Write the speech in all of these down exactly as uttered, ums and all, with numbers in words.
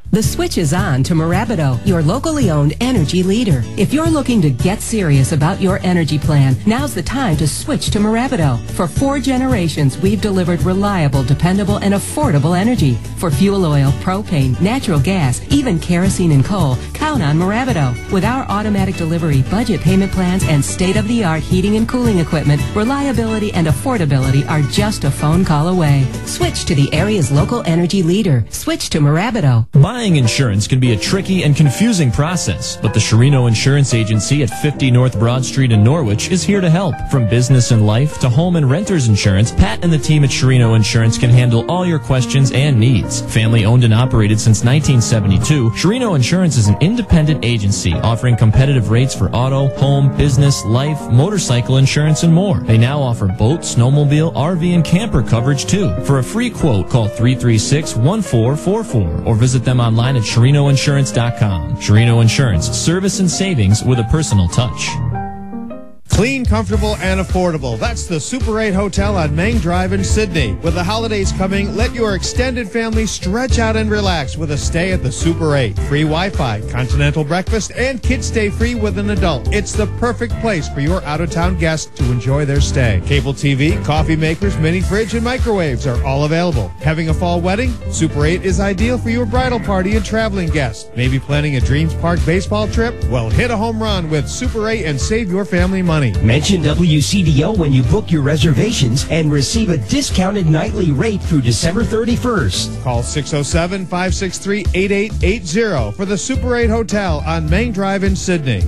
The switch is on to Marabido, your locally owned energy leader. If you're looking to get serious about your energy plan, now's the time to switch to Marabido. For four generations, we've delivered reliable, dependable, and affordable energy. For fuel oil, propane, natural gas, even kerosene and coal, count on Marabido. With our automatic delivery, budget payment plans, and state-of-the-art heating and cooling equipment, reliability and affordability are just a phone call away. Switch to the area's local energy leader. Switch to Marabido. Buying insurance can be a tricky and confusing process, but the Sherino Insurance Agency at fifty North Broad Street in Norwich is here to help. From business and life to home and renter's insurance, Pat and the team at Sherino Insurance can handle all your questions and needs. Family owned and operated since nineteen seventy-two, Sherino Insurance is an independent agency offering competitive rates for auto, home, business, life, motorcycle insurance, and more. They now offer boat, snowmobile, R V, and camper coverage too. For a free quote, call three three six, one four four four or visit them online at Sherino Insurance dot com. Sherino Insurance, service and savings with a personal touch. Clean, comfortable, and affordable. That's the Super eight Hotel on Main Drive in Sydney. With the holidays coming, let your extended family stretch out and relax with a stay at the Super eight. Free Wi-Fi, continental breakfast, and kids stay free with an adult. It's the perfect place for your out-of-town guests to enjoy their stay. Cable T V, coffee makers, mini fridge, and microwaves are all available. Having a fall wedding? Super eight is ideal for your bridal party and traveling guests. Maybe planning a Dreams Park baseball trip? Well, hit a home run with Super eight and save your family money. Mention W C D O when you book your reservations and receive a discounted nightly rate through December thirty-first. Call six oh seven, five six three, eight eight eight zero for the Super eight Hotel on Main Drive in Sydney.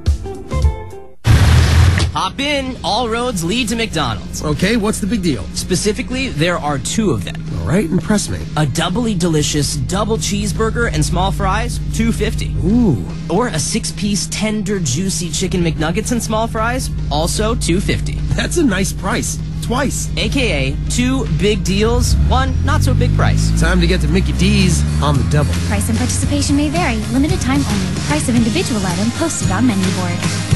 Hop in. All roads lead to McDonald's. Okay, what's the big deal? Specifically, there are two of them. All right, impress me. A doubly delicious double cheeseburger and small fries, two fifty. Ooh. Or a six-piece tender juicy chicken McNuggets and small fries, also two fifty. That's a nice price. Twice. A K A two big deals, one not so big price. Time to get to Mickey D's on the double. Price and participation may vary. Limited time only. Price of individual item posted on menu board.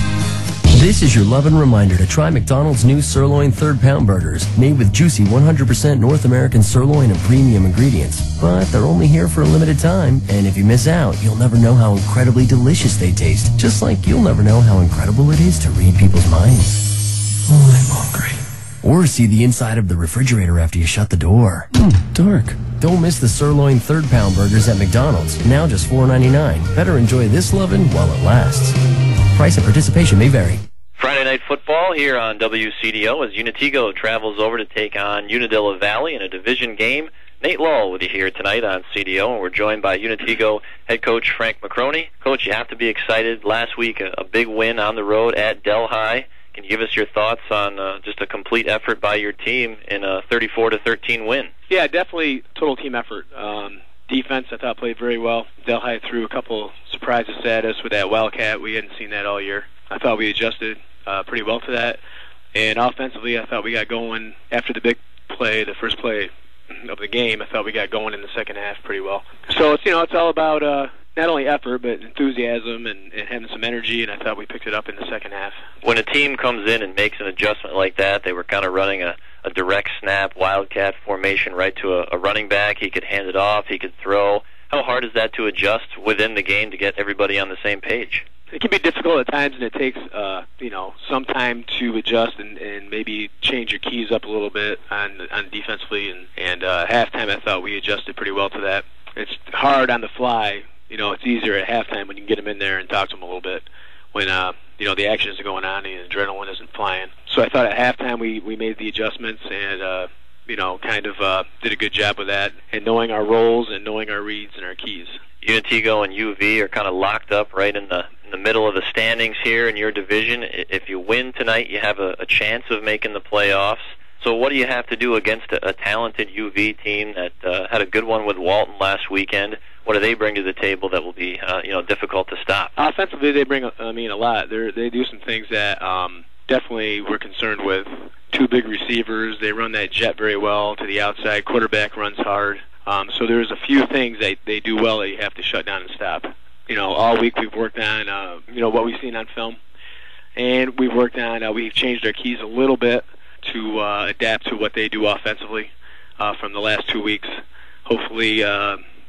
This is your love and reminder to try McDonald's new sirloin third pound burgers, made with juicy one hundred percent North American sirloin and premium ingredients. But they're only here for a limited time, and if you miss out, you'll never know how incredibly delicious they taste. Just like you'll never know how incredible it is to read people's minds. Oh, I'm hungry. Or see the inside of the refrigerator after you shut the door. Mm, dark. Don't miss the sirloin third pound burgers at McDonald's. Now just four ninety-nine. Better enjoy this lovin' while it lasts. Price and participation may vary. Friday Night Football here on W C D O as Unitigo travels over to take on Unadilla Valley in a division game. Nate Lull with you here tonight on C D O, and we're joined by Unitigo head coach Frank McCroney. Coach, you have to be excited. Last week, a, a big win on the road at Delhi. Can you give us your thoughts on uh, just a complete effort by your team in a thirty-four to thirteen win? Yeah, definitely total team effort. Um, defense, I thought, played very well. Delhi threw a couple surprises at us with that Wildcat. We hadn't seen that all year. I thought we adjusted uh, pretty well to that. And offensively, I thought we got going after the big play, the first play of the game. I thought we got going in the second half pretty well. So it's you know it's all about uh, not only effort but enthusiasm and, and having some energy. And I thought we picked it up in the second half. When a team comes in and makes an adjustment like that, they were kind of running a, a direct snap Wildcat formation right to a, a running back. He could hand it off. He could throw. How hard is that to adjust within the game to get everybody on the same page? It can be difficult at times, and it takes uh, you know some time to adjust and, and maybe change your keys up a little bit on on defensively. And and uh, halftime, I thought we adjusted pretty well to that. It's hard on the fly. You know, it's easier at halftime when you can get them in there and talk to them a little bit when uh, you know the action isn't going on and the adrenaline isn't flying. So I thought at halftime we we made the adjustments and uh, you know kind of uh, did a good job with that and knowing our roles and knowing our reads and our keys. Unitigo and U V are kind of locked up right in the in the middle of the standings here in your division. If you win tonight, you have a, a chance of making the playoffs. So what do you have to do against a, a talented U V team that uh, had a good one with Walton last weekend? What do they bring to the table that will be uh, you know difficult to stop? Offensively, they bring I mean a lot. They they do some things that um, definitely we're concerned with. Two big receivers. They run that jet very well to the outside. Quarterback runs hard. Um, so there's a few things that they do well that you have to shut down and stop. You know, all week we've worked on, uh, you know, what we've seen on film. And we've worked on, uh, we've changed our keys a little bit to uh, adapt to what they do offensively uh, from the last two weeks. Hopefully, uh,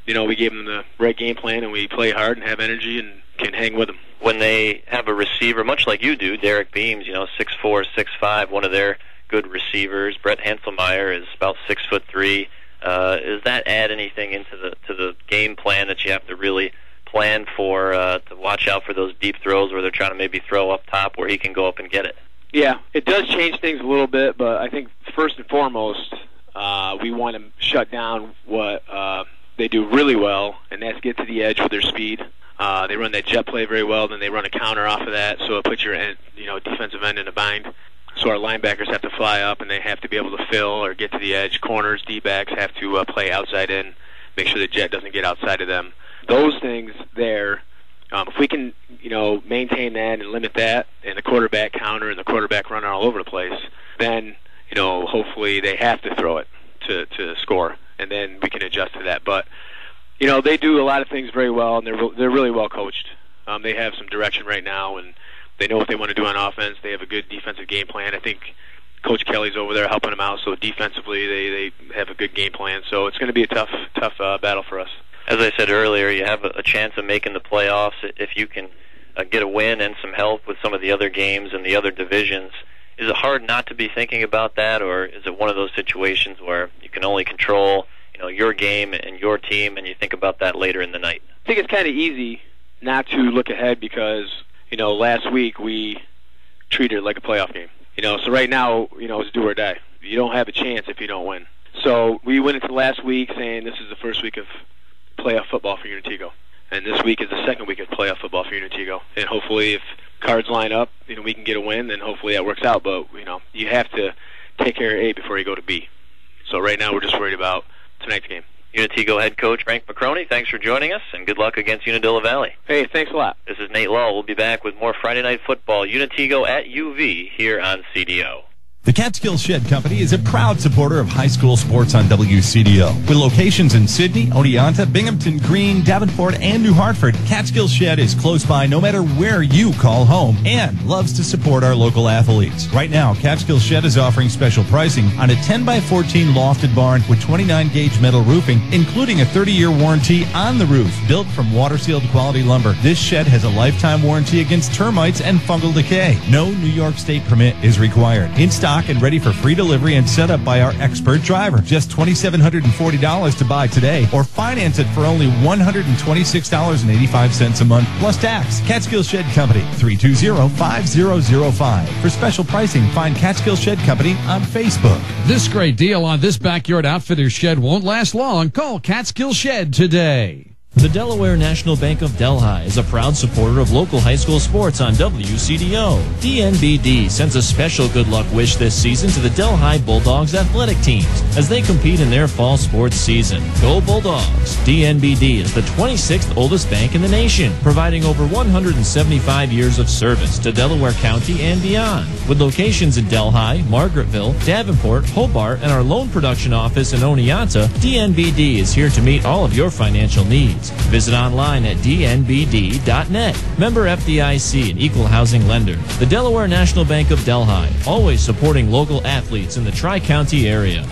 you know, we gave them the right game plan, and we play hard and have energy and can hang with them. When they have a receiver, much like you do, Derek Beams, you know, six four, six five, one of their good receivers. Brett Hanselmeyer is about six foot three. Uh, does that add anything into the to the game plan that you have to really plan for, uh, to watch out for those deep throws where they're trying to maybe throw up top where he can go up and get it? Yeah, it does change things a little bit, but I think first and foremost, uh, we want to shut down what uh, they do really well, and that's get to the edge with their speed. Uh, they run that jet play very well, then they run a counter off of that, so it puts your end, you know, defensive end in a bind. So our linebackers have to fly up, and they have to be able to fill or get to the edge. Corners, D-backs have to uh, play outside in, make sure the jet doesn't get outside of them. Those things there, um, if we can, you know, maintain that and limit that, and the quarterback counter and the quarterback run all over the place, then, you know, hopefully they have to throw it to, to score, and then we can adjust to that. But you know, they do a lot of things very well, and they're they're really well coached. Um, they have some direction right now, and they know what they want to do on offense. They have a good defensive game plan. I think Coach Kelly's over there helping them out, so defensively they, they have a good game plan. So it's going to be a tough tough uh, battle for us. As I said earlier, you have a, a chance of making the playoffs if you can uh, get a win and some help with some of the other games and the other divisions. Is it hard not to be thinking about that, or is it one of those situations where you can only control, you know, your game and your team, and you think about that later in the night? I think it's kind of easy not to look ahead because, you know, last week we treated it like a playoff game. You know, so right now, you know, it's do or die. You don't have a chance if you don't win. So we went into last week saying this is the first week of playoff football for Unitego, and this week is the second week of playoff football for Unitego. And hopefully, if cards line up, you know, we can get a win, then hopefully that works out. But you know, you have to take care of A before you go to B. So right now, we're just worried about tonight's game. Unitego head coach Frank McCroney, thanks for joining us, and good luck against Unadilla Valley. Hey, thanks a lot. This is Nate Lull. We'll be back with more Friday Night Football, Unitego at U V, here on C D O. The Catskill Shed Company is a proud supporter of high school sports on W C D O. With locations in Sidney, Oneonta, Binghamton, Greene, Davenport, and New Hartford, Catskill Shed is close by no matter where you call home and loves to support our local athletes. Right now, Catskill Shed is offering special pricing on a ten by fourteen lofted barn with twenty-nine gauge metal roofing, including a thirty year warranty on the roof, built from water-sealed quality lumber. This shed has a lifetime warranty against termites and fungal decay. No New York State permit is required. In stock and ready for free delivery and set up by our expert driver. Just two thousand seven hundred forty dollars to buy today, or finance it for only one hundred twenty-six dollars and eighty-five cents a month plus tax. Catskill Shed Company, three two zero, five zero zero five. For special pricing, find Catskill Shed Company on Facebook. This great deal on this backyard outfitter shed won't last long. Call Catskill Shed today. The Delaware National Bank of Delhi is a proud supporter of local high school sports on W C D O. D N B D sends a special good luck wish this season to the Delhi Bulldogs athletic teams as they compete in their fall sports season. Go Bulldogs! D N B D is the twenty-sixth oldest bank in the nation, providing over one hundred seventy-five years of service to Delaware County and beyond. With locations in Delhi, Margaretville, Davenport, Hobart, and our loan production office in Oneonta, D N B D is here to meet all of your financial needs. Visit online at D N B D dot net. Member F D I C, an equal housing lender. The Delaware National Bank of Delhi, always supporting local athletes in the Tri-County area.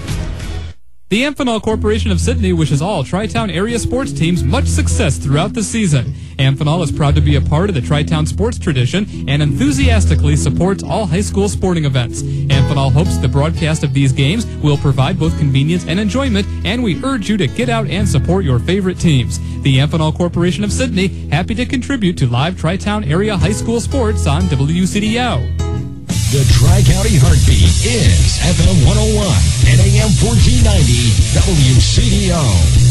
The Amphenol Corporation of Sidney wishes all Tri-Town area sports teams much success throughout the season. Amphenol is proud to be a part of the Tri-Town sports tradition and enthusiastically supports all high school sporting events. Amphenol hopes the broadcast of these games will provide both convenience and enjoyment, and we urge you to get out and support your favorite teams. The Amphenol Corporation of Sidney, happy to contribute to live Tri-Town area high school sports on W C D O. The Tri-County Heartbeat is F M one oh one and A M fourteen ninety W C D O.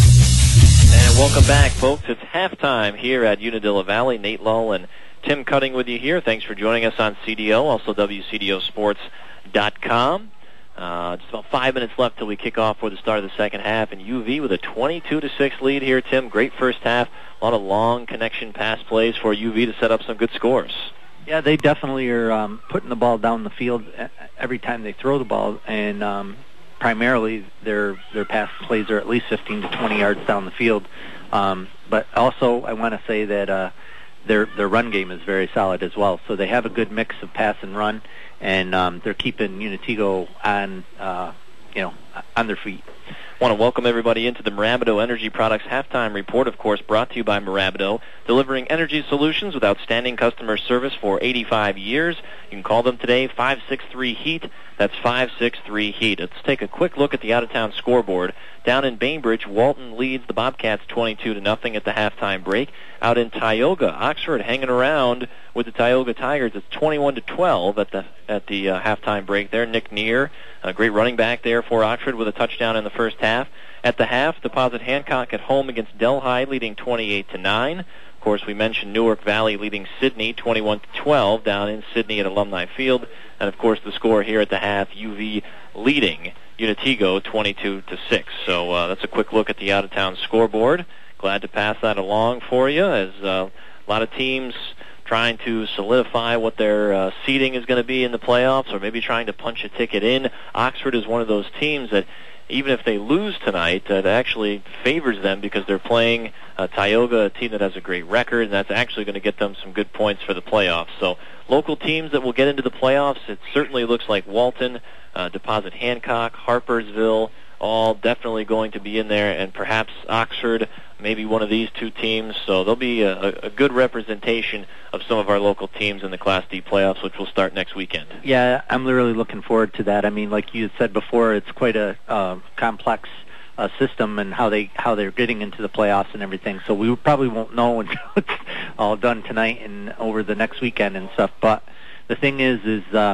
And welcome back, folks. It's halftime here at Unadilla Valley. Nate Lull and Tim Cutting with you here. Thanks for joining us on C D O, also W C D O sports dot com. Uh, just about five minutes left till we kick off for the start of the second half, and U V with a twenty-two to six lead here, Tim. Great first half. A lot of long connection pass plays for U V to set up some good scores. Yeah, they definitely are um, putting the ball down the field every time they throw the ball, and um, primarily their their pass plays are at least fifteen to twenty yards down the field. Um, but also, I want to say that uh, their their run game is very solid as well. So they have a good mix of pass and run, and um, they're keeping Unitego on, uh, you know, on their feet. Want to welcome everybody into the Marabido Energy Products Halftime Report, of course, brought to you by Marabido, delivering energy solutions with outstanding customer service for eighty-five years. You can call them today, five six three HEAT. That's five six three HEAT. Let's take a quick look at the out-of-town scoreboard. Down in Bainbridge, Walton leads the Bobcats twenty-two to nothing at the halftime break. Out in Tioga, Oxford hanging around with the Tioga Tigers. It's twenty-one to twelve at the at the uh, halftime break there. Nick Neer, a great running back there for Oxford with a touchdown in the first half. At the half, Deposit Hancock at home against Delhi, leading twenty-eight to nine. Of course, we mentioned Newark Valley leading Sydney twenty-one to twelve down in Sydney at Alumni Field. And, of course, the score here at the half, U V leading Unitigo twenty-two to six. So uh, that's a quick look at the out-of-town scoreboard. Glad to pass that along for you, as uh, a lot of teams trying to solidify what their uh, seeding is going to be in the playoffs, or maybe trying to punch a ticket in. Oxford is one of those teams that, even if they lose tonight, uh, it actually favors them because they're playing uh, Tioga, a team that has a great record, and that's actually going to get them some good points for the playoffs. So local teams that will get into the playoffs, it certainly looks like Walton, uh, Deposit Hancock, Harpersville, all definitely going to be in there, and perhaps Oxford, maybe one of these two teams. So there'll be a, a good representation of some of our local teams in the Class D playoffs, which will start next weekend. Yeah, I'm really looking forward to that. I mean, like you had said before, it's quite a uh, complex uh, system and how they how they're getting into the playoffs and everything. So we probably won't know until it's all done tonight and over the next weekend and stuff. But the thing is, is uh,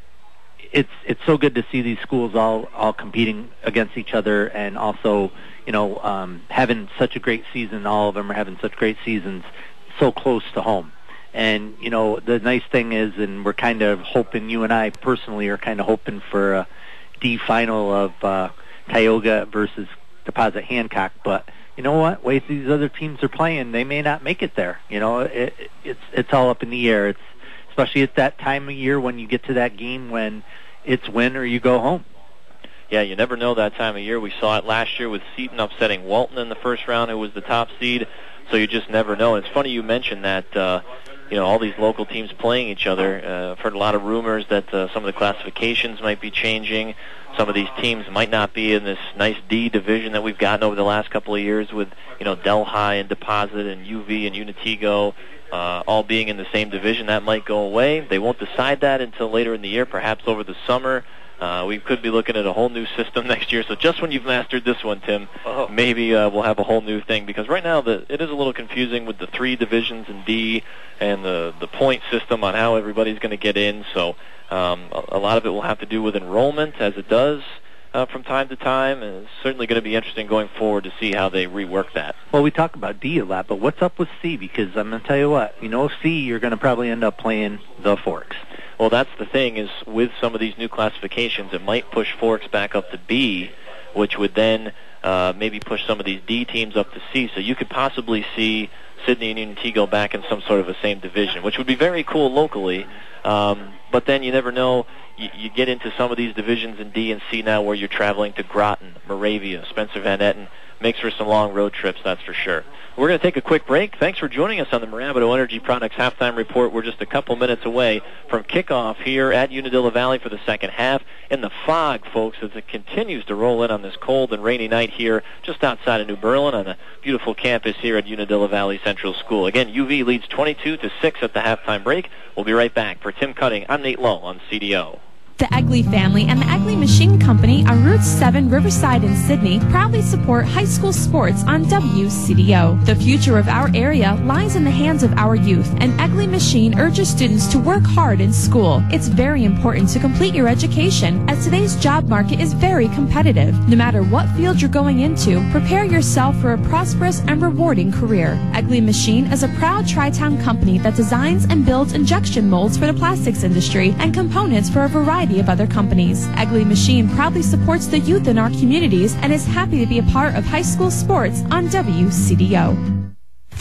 it's it's so good to see these schools all all competing against each other, and also, you know, um, having such a great season. All of them are having such great seasons, so close to home. And, you know, the nice thing is, and we're kind of hoping, you and I personally are kind of hoping for a D final of uh, Tioga versus Deposit Hancock. But you know what? Ways these other teams are playing, they may not make it there. You know, it, it's it's all up in the air. It's especially at that time of year when you get to that game when it's win or you go home. Yeah, you never know that time of year. We saw it last year with Seton upsetting Walton in the first round, who was the top seed. So you just never know. It's funny you mentioned that, uh, you know, all these local teams playing each other. Uh, I've heard a lot of rumors that uh, some of the classifications might be changing. Some of these teams might not be in this nice D division that we've gotten over the last couple of years with, you know, Delhi and Deposit and U V and Unitigo uh, all being in the same division. That might go away. They won't decide that until later in the year, perhaps over the summer. Uh, we could be looking at a whole new system next year. So just when you've mastered this one, Tim, oh. maybe uh, we'll have a whole new thing. Because right now the, it is a little confusing with the three divisions in D and the, the point system on how everybody's going to get in. So um, a, a lot of it will have to do with enrollment, as it does uh, from time to time. And it's certainly going to be interesting going forward to see how they rework that. Well, we talk about D a lot, but what's up with C? Because I'm going to tell you what, you know, C, you're going to probably end up playing the Forks. Well, that's the thing, is with some of these new classifications, it might push Forks back up to B, which would then uh, maybe push some of these D teams up to C. So you could possibly see Sydney and Unitigo back in some sort of a same division, which would be very cool locally. Um, but then you never know. You, you get into some of these divisions in D and C now where you're traveling to Groton, Moravia, Spencer Van Etten. Makes for some long road trips, that's for sure. We're going to take a quick break. Thanks for joining us on the Marabido Energy Products Halftime Report. We're just a couple minutes away from kickoff here at Unadilla Valley for the second half. In the fog, folks, as it continues to roll in on this cold and rainy night here just outside of New Berlin on the beautiful campus here at Unadilla Valley Central School. Again, U V leads twenty-two to six at the halftime break. We'll be right back. For Tim Cutting, I'm Nate Lowe on C D O. The Egley family and the Egley Machine Company on Route seven Riverside in Sydney proudly support high school sports on W C D O. The future of our area lies in the hands of our youth, and Egley Machine urges students to work hard in school. It's very important to complete your education, as today's job market is very competitive. No matter what field you're going into, prepare yourself for a prosperous and rewarding career. Egley Machine is a proud Tri-Town company that designs and builds injection molds for the plastics industry and components for a variety of other companies. Egley Machine proudly supports the youth in our communities and is happy to be a part of high school sports on W C D O.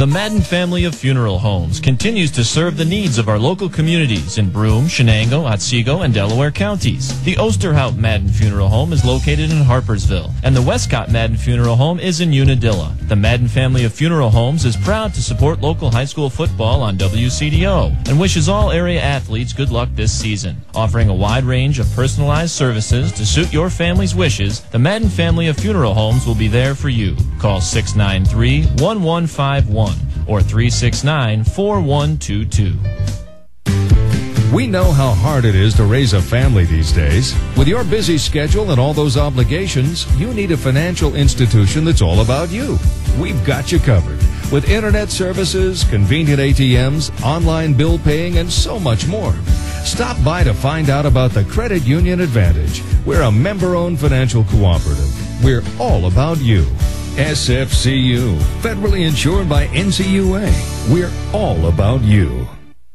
The Madden family of funeral homes continues to serve the needs of our local communities in Broome, Shenango, Otsego, and Delaware counties. The Osterhout Madden Funeral Home is located in Harpersville, and the Westcott Madden Funeral Home is in Unadilla. The Madden family of funeral homes is proud to support local high school football on W C D O and wishes all area athletes good luck this season. Offering a wide range of personalized services to suit your family's wishes, the Madden family of funeral homes will be there for you. Call six nine three, one one five one or three six nine, four one two two. We know how hard it is to raise a family these days. With your busy schedule and all those obligations, you need a financial institution that's all about you. We've got you covered with internet services, convenient A T Ms, online bill paying, and so much more. Stop by to find out about the Credit Union Advantage. We're a member-owned financial cooperative. We're all about you. S F C U, federally insured by N C U A. We're all about you.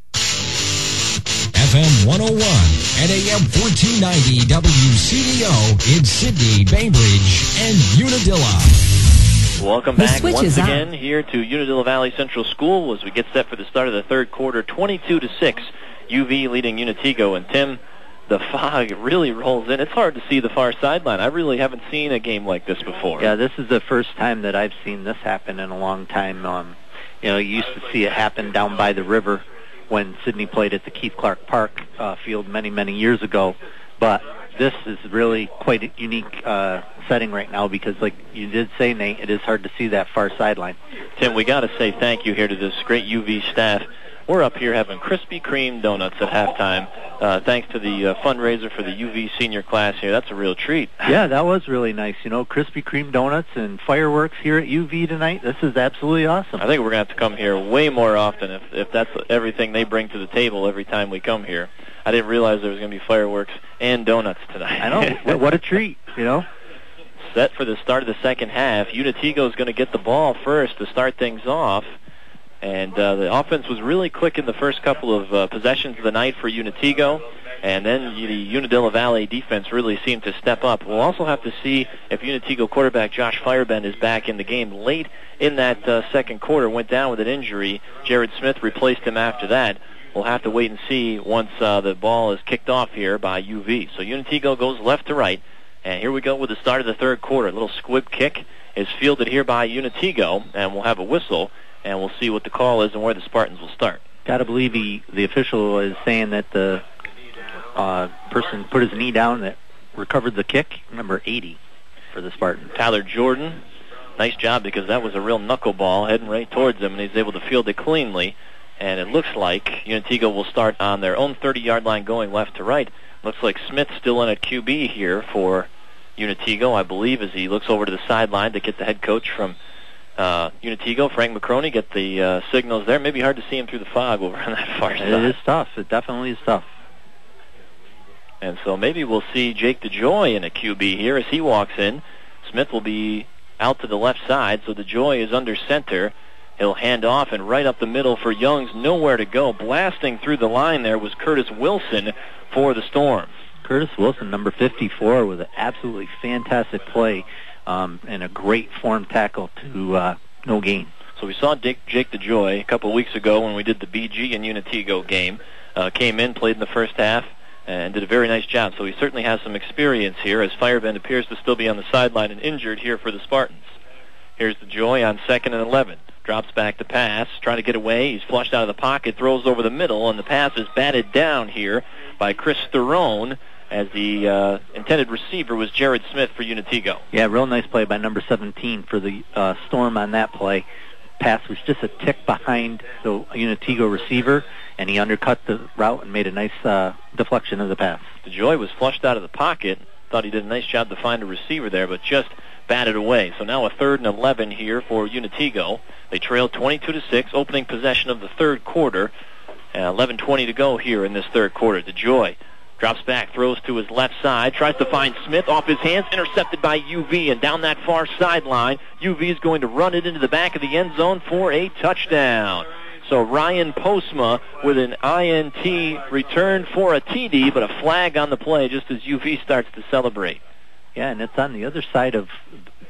F M one oh one and A M fourteen ninety W C D O in Sydney, Bainbridge, and Unadilla. Welcome The back switch once is again on. here to Unadilla Valley Central School as we get set for the start of the third quarter, twenty-two to six. U V leading Unatigo, and Tim, the fog really rolls in. It's hard to see the far sideline. I really haven't seen a game like this before. Yeah, this is the first time that I've seen this happen in a long time. Um, you know, you used to see it happen down by the river when Sydney played at the Keith Clark Park uh, field many, many years ago. But this is really quite a unique uh, setting right now because, like you did say, Nate, it is hard to see that far sideline. Tim, we got to say thank you here to this great U V staff. We're up here having Krispy Kreme donuts at halftime, uh, thanks to the uh, fundraiser for the U V senior class here. That's a real treat. Yeah, that was really nice. You know, Krispy Kreme donuts and fireworks here at U V tonight. This is absolutely awesome. I think we're going to have to come here way more often if, if that's everything they bring to the table every time we come here. I didn't realize there was going to be fireworks and donuts tonight. I know. what, what a treat, you know. Set for the start of the second half. Unatigo is going to get the ball first to start things off. And uh, the offense was really quick in the first couple of uh, possessions of the night for Unatigo. And then the Unadilla Valley defense really seemed to step up. We'll also have to see if Unatigo quarterback Josh Firebend is back in the game. Late in that uh, second quarter, went down with an injury. Jared Smith replaced him after that. We'll have to wait and see once uh, the ball is kicked off here by U V. So Unatigo goes left to right. And here we go with the start of the third quarter. A little squib kick is fielded here by Unatigo, and we'll have a whistle. And we'll see what the call is and where the Spartans will start. Got to believe he, the official is saying that the uh, person put his knee down that recovered the kick, number eighty for the Spartans. Tyler Jordan, nice job because that was a real knuckleball heading right towards him, and he's able to field it cleanly. And it looks like Unatigo will start on their own thirty-yard line going left to right. Looks like Smith still in at Q B here for Unatigo, I believe, as he looks over to the sideline to get the head coach from Uh, Unatigo, Frank McCroney, get the uh, signals there. Maybe hard to see him through the fog over on that far side. It is tough. It definitely is tough. And so maybe we'll see Jake DeJoy in a Q B here as he walks in. Smith will be out to the left side, so DeJoy is under center. He'll hand off and right up the middle for Young's nowhere to go. Blasting through the line there was Curtis Wilson for the Storm. Curtis Wilson, number fifty-four, with an absolutely fantastic play. Um, and a great form tackle to uh, no gain. So we saw Dick, Jake DeJoy a couple of weeks ago when we did the B G and Unatigo game. Uh, came in, played in the first half, and did a very nice job. So he certainly has some experience here as Firebend appears to still be on the sideline and injured here for the Spartans. Here's DeJoy on second and eleven. Drops back to pass, trying to get away. He's flushed out of the pocket, throws over the middle, and the pass is batted down here by Chris Theron, as the uh, intended receiver was Jared Smith for Unatigo. Yeah, real nice play by number seventeen for the uh, Storm on that play. Pass was just a tick behind the Unatigo receiver, and he undercut the route and made a nice uh, deflection of the pass. DeJoy was flushed out of the pocket. Thought he did a nice job to find a receiver there, but just batted away. So now a third and eleven here for Unatigo. They trail twenty-two to six, opening possession of the third quarter. Uh, eleven twenty to go here in this third quarter. DeJoy drops back, throws to his left side, tries to find Smith off his hands, intercepted by U V, and down that far sideline, U V is going to run it into the back of the end zone for a touchdown. So Ryan Postma with an I N T return for a T D, but a flag on the play just as U V starts to celebrate. Yeah, and it's on the other side of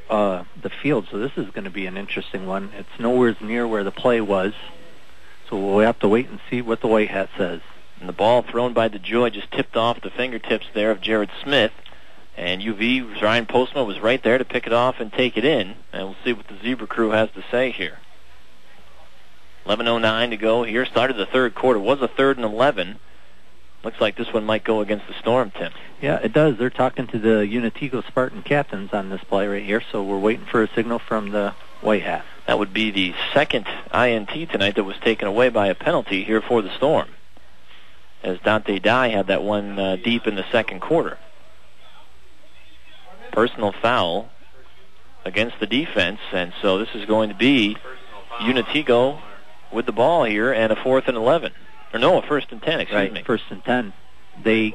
uh, the field, so this is going to be an interesting one. It's nowhere near where the play was, so we'll have to wait and see what the white hat says. And the ball thrown by DeJoy just tipped off the fingertips there of Jared Smith. And U V, Ryan Postma was right there to pick it off and take it in. And we'll see what the Zebra crew has to say here. eleven oh nine to go here. Started the third quarter. Was a third and eleven. Looks like this one might go against the Storm, Tim. Yeah, it does. They're talking to the Unatigo Spartan captains on this play right here, so we're waiting for a signal from the white hat. That would be the second I N T tonight that was taken away by a penalty here for the Storm, as Dante Dye had that one uh, deep in the second quarter. Personal foul against the defense, and so this is going to be Unatigo with the ball here and a fourth and eleven. Or no, a first and ten, excuse right, me. First and ten. They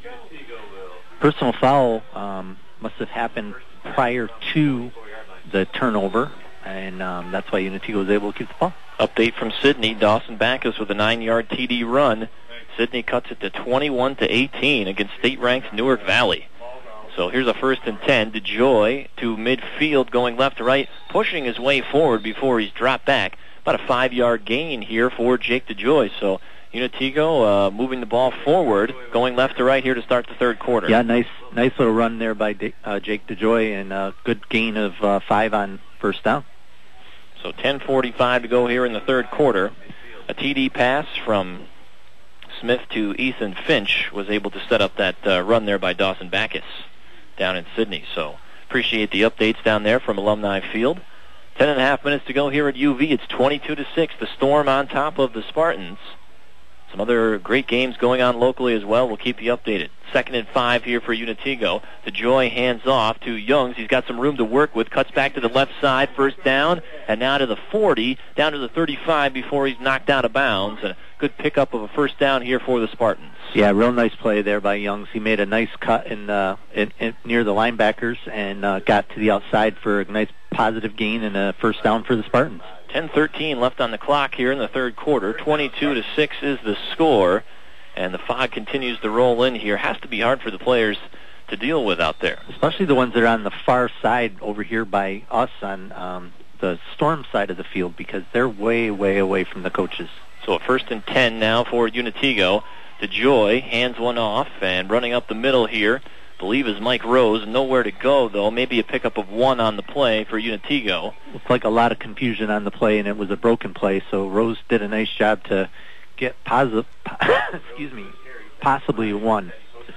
personal foul um, must have happened prior to the turnover, and um, that's why Unatigo was able to keep the ball. Update from Sidney. Dawson Backus with a nine-yard T D run. Sidney cuts it to twenty-one to eighteen against state-ranked Newark Valley. So here's a first and ten. DeJoy to midfield, going left to right, pushing his way forward before he's dropped back. About a five-yard gain here for Jake DeJoy. So Unatigo uh, moving the ball forward, going left to right here to start the third quarter. Yeah, nice nice little run there by De- uh, Jake DeJoy, and a good gain of uh, five on first down. So ten forty-five to go here in the third quarter. A T D pass from Smith to Ethan Finch was able to set up that uh, run there by Dawson Backus down in Sidney. So appreciate the updates down there from Alumni Field. Ten and a half minutes to go here at U V. It's twenty-two to six. The Storm on top of the Spartans. Some other great games going on locally as well. We'll keep you updated. Second and five here for Unatigo. DeJoy hands off to Youngs. He's got some room to work with. Cuts back to the left side. First down. And now to the forty. Down to the thirty-five before he's knocked out of bounds. And a good pickup of a first down here for the Spartans. Yeah, real nice play there by Youngs. He made a nice cut in, uh, in, in near the linebackers and uh, got to the outside for a nice positive gain and a first down for the Spartans. ten thirteen left on the clock here in the third quarter. twenty-two to six is the score. And the fog continues to roll in here. Has to be hard for the players to deal with out there. Especially the ones that are on the far side over here by us on um, the Storm side of the field, because they're way, way away from the coaches. So a first and ten now for Unatigo. DeJoy hands one off, and running up the middle here, I believe is Mike Rose. Nowhere to go, though. Maybe a pickup of one on the play for Unatigo. Looks like a lot of confusion on the play, and it was a broken play, so Rose did a nice job to get positive, excuse me, possibly one.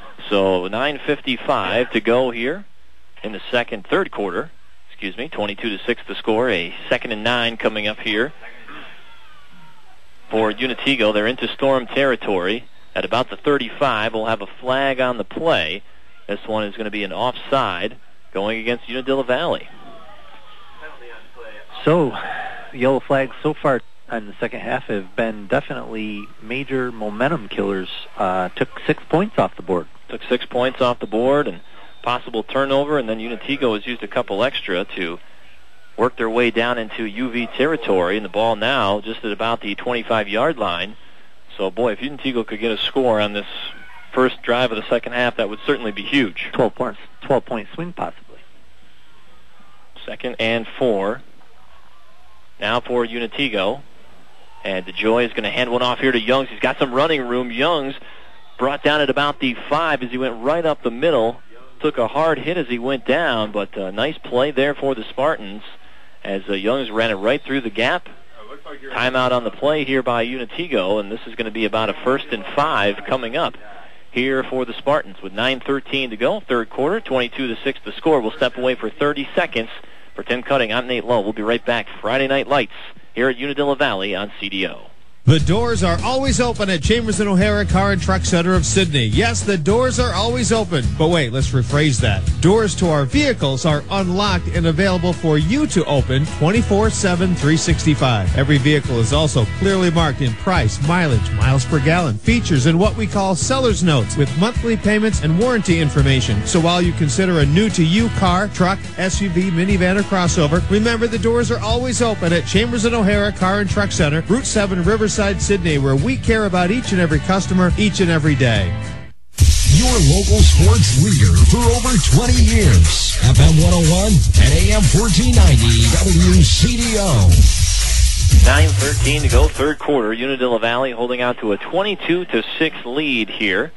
So nine fifty-five to go here in the second, third quarter. Excuse me, twenty-two to six the score. A second and nine coming up here for Unatigo. They're into Storm territory at about the thirty-five. We'll have a flag on the play. This one is going to be an offside going against Unadilla Valley. So, yellow flags so far in the second half have been definitely major momentum killers. Uh, took six points off the board. Took six points off the board and possible turnover, and then Unatigo has used a couple extra to work their way down into U V territory, and the ball now just at about the twenty-five-yard line. So, boy, if Unatigo could get a score on this first drive of the second half, that would certainly be huge. twelve points, twelve-point swing possibly. Second and four. Now for Unatigo. And DeJoy is going to hand one off here to Youngs. He's got some running room. Youngs brought down at about the five as he went right up the middle. Took a hard hit as he went down, but a nice play there for the Spartans as uh, Youngs ran it right through the gap. Timeout on the play here by Unatigo, and this is going to be about a first and five coming up here for the Spartans with nine thirteen to go. Third quarter, twenty-two to six the score. We'll step away for thirty seconds. For Tim Cutting, I'm Nate Lowe. We'll be right back. Friday Night Lights here at Unadilla Valley on C D O. The doors are always open at Chambers and O'Hara Car and Truck Center of Sidney. Yes, the doors are always open. But wait, let's rephrase that. Doors to our vehicles are unlocked and available for you to open twenty-four seven, three sixty-five. Every vehicle is also clearly marked in price, mileage, miles per gallon, features, and what we call seller's notes with monthly payments and warranty information. So while you consider a new-to-you car, truck, S U V, minivan, or crossover, remember the doors are always open at Chambers and O'Hara Car and Truck Center, Route seven, Riverside, Sydney, where we care about each and every customer each and every day. your local sports leader for over twenty years. F M one oh one and A M fourteen ninety W C D O. nine thirteen to go, third quarter. Unadilla Valley holding out to a twenty-two to six lead here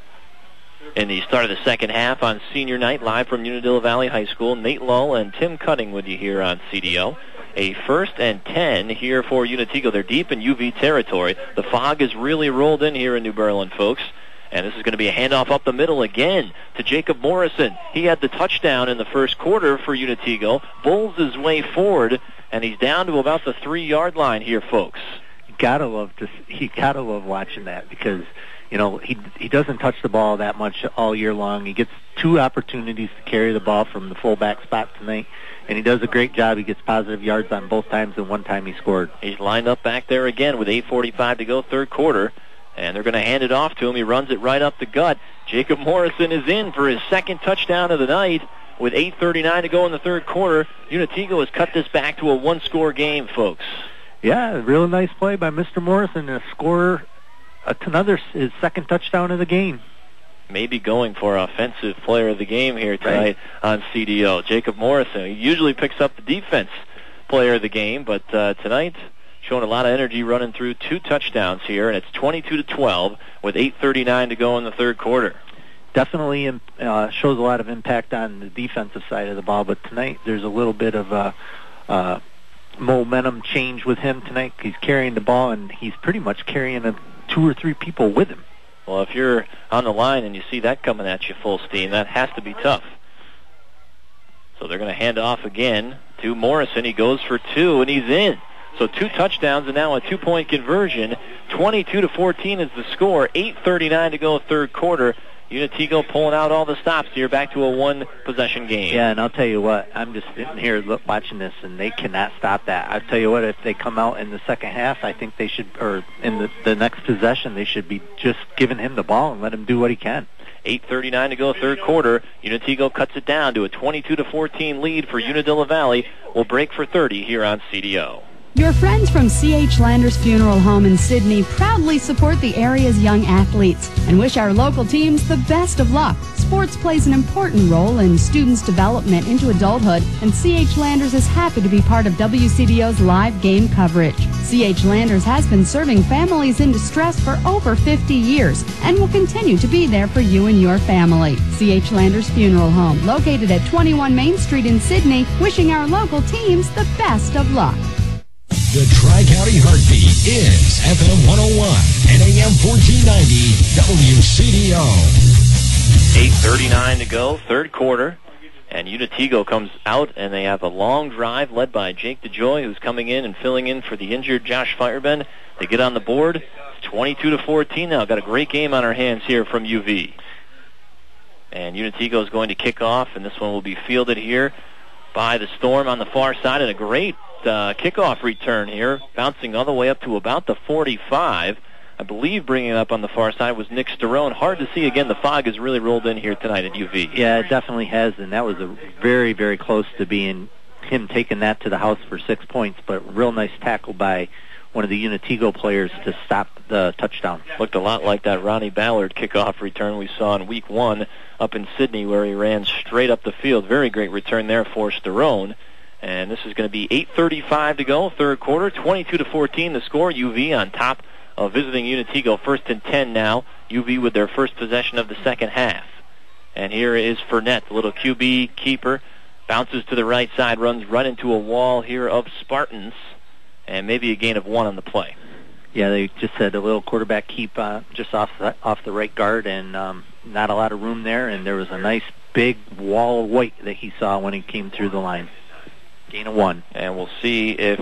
in the start of the second half on senior night, live from Unadilla Valley High School. Nate Lull and Tim Cutting with you here on C D O. A first and ten here for Unatigo. They're deep in U V territory. The fog has really rolled in here in New Berlin, folks. And this is going to be a handoff up the middle again to Jacob Morrison. He had the touchdown in the first quarter for Unatigo. Bowls his way forward, and he's down to about the three-yard line here, folks. Gotta love to. He gotta love watching that because you know he he doesn't touch the ball that much all year long. He gets two opportunities to carry the ball from the fullback spot tonight, and he does a great job. He gets positive yards on both times, and one time he scored. He's lined up back there again with eight forty-five to go, third quarter. And they're going to hand it off to him. He runs it right up the gut. Jacob Morrison is in for his second touchdown of the night with eight thirty-nine to go in the third quarter. Unatigo has cut this back to a one-score game, folks. Yeah, real nice play by Mister Morrison, a scorer, another his second touchdown of the game. Maybe going for offensive player of the game here tonight right. on C D O. Jacob Morrison, he usually picks up the defense player of the game, but uh, tonight showing a lot of energy running through two touchdowns here, and it's twenty-two to twelve with eight thirty-nine to go in the third quarter. Definitely uh, shows a lot of impact on the defensive side of the ball, but tonight there's a little bit of a uh, momentum change with him tonight. He's carrying the ball, and he's pretty much carrying a, two or three people with him. Well, if you're on the line and you see that coming at you full steam, that has to be tough. So they're going to hand off again to Morrison. He goes for two, and he's in. So two touchdowns and now a two-point conversion. twenty-two to fourteen is the score. eight thirty-nine to go third quarter. Unatigo pulling out all the stops here, back to a one-possession game. Yeah, and I'll tell you what, I'm just sitting here look, watching this, and they cannot stop that. I'll tell you what, if they come out in the second half, I think they should, or in the, the next possession, they should be just giving him the ball and let him do what he can. eight thirty-nine to go third quarter. Unatigo cuts it down to a twenty-two to fourteen lead for Unadilla Valley. We'll break for thirty here on C D O. Your friends from C H Landers Funeral Home in Sydney proudly support the area's young athletes and wish our local teams the best of luck. Sports plays an important role in students' development into adulthood, and C H Landers is happy to be part of W C D O's live game coverage. C H Landers has been serving families in distress for over fifty years and will continue to be there for you and your family. C H Landers Funeral Home, located at twenty-one Main Street in Sydney, wishing our local teams the best of luck. The Tri-County Heartbeat is F M one oh one and A M fourteen ninety W C D O. eight thirty-nine to go, third quarter. And Unatigo comes out, and they have a long drive led by Jake DeJoy, who's coming in and filling in for the injured Josh Firebend. They get on the board. It's twenty-two to fourteen now. Got a great game on our hands here from U V. And Unatigo is going to kick off, and this one will be fielded here by the Storm on the far side, and a great uh, kickoff return here, bouncing all the way up to about the forty-five. I believe bringing it up on the far side was Nick Sterone. Hard to see again. The fog has really rolled in here tonight at U V. Yeah, it definitely has, and that was a very, very close to being him taking that to the house for six points, but real nice tackle by one of the Unatigo players to stop the touchdown. Looked a lot like that Ronnie Ballard kickoff return we saw in week one up in Sydney, where he ran straight up the field. Very great return there for Sterone. And this is going to be eight thirty-five to go, third quarter, twenty-two to fourteen the score. U V on top of visiting Unatigo, first and ten now. U V with their first possession of the second half. And here is Fournette, the little Q B keeper, bounces to the right side, runs right into a wall here of Spartans, and maybe a gain of one on the play. Yeah, they just had a little quarterback keep uh, just off the, off the right guard, and um, not a lot of room there, and there was a nice big wall of white that he saw when he came through the line. Gain of one. And we'll see if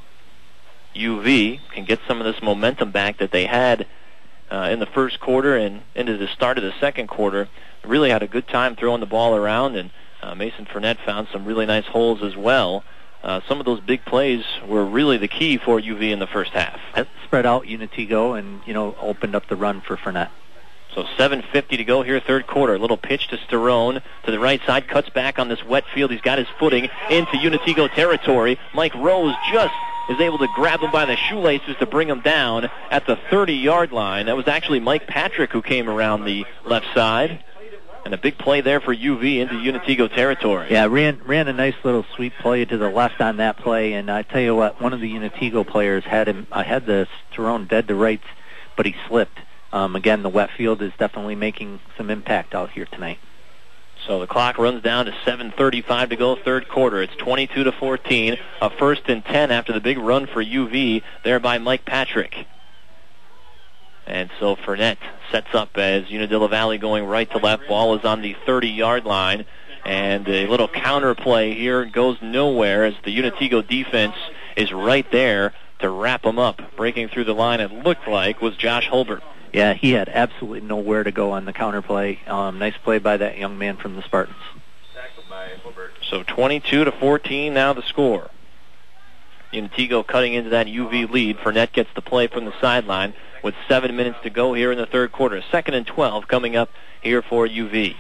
U V can get some of this momentum back that they had uh, in the first quarter and into the start of the second quarter. Really had a good time throwing the ball around, and uh, Mason Fournette found some really nice holes as well. Uh, some of those big plays were really the key for U V in the first half. That spread out Unatigo and, you know, opened up the run for Fournette. So seven fifty to go here, third quarter. Little pitch to Sterone to the right side, cuts back on this wet field. He's got his footing into Unatigo territory. Mike Rose just is able to grab him by the shoelaces to bring him down at the thirty-yard line. That was actually Mike Patrick who came around the left side. And a big play there for U V into Unitego territory. Yeah, ran ran a nice little sweep play to the left on that play. And I tell you what, one of the Unitego players had him uh, had the Sterone dead to rights, but he slipped. Um, again, the wet field is definitely making some impact out here tonight. So the clock runs down to seven thirty-five to go, third quarter. It's twenty-two to fourteen, a first and ten after the big run for U V there by Mike Patrick. And so Fournette sets up as Unadilla Valley going right to left. Ball is on the thirty-yard line. And a little counter play here goes nowhere as the Unitego defense is right there to wrap them up. Breaking through the line, it looked like, was Josh Holbert. Yeah, he had absolutely nowhere to go on the counter play. Um, nice play by that young man from the Spartans. So twenty-two to fourteen now the score. Unitego cutting into that U V lead. Fournette gets the play from the sideline with seven minutes to go here in the third quarter. Second and twelve coming up here for U V.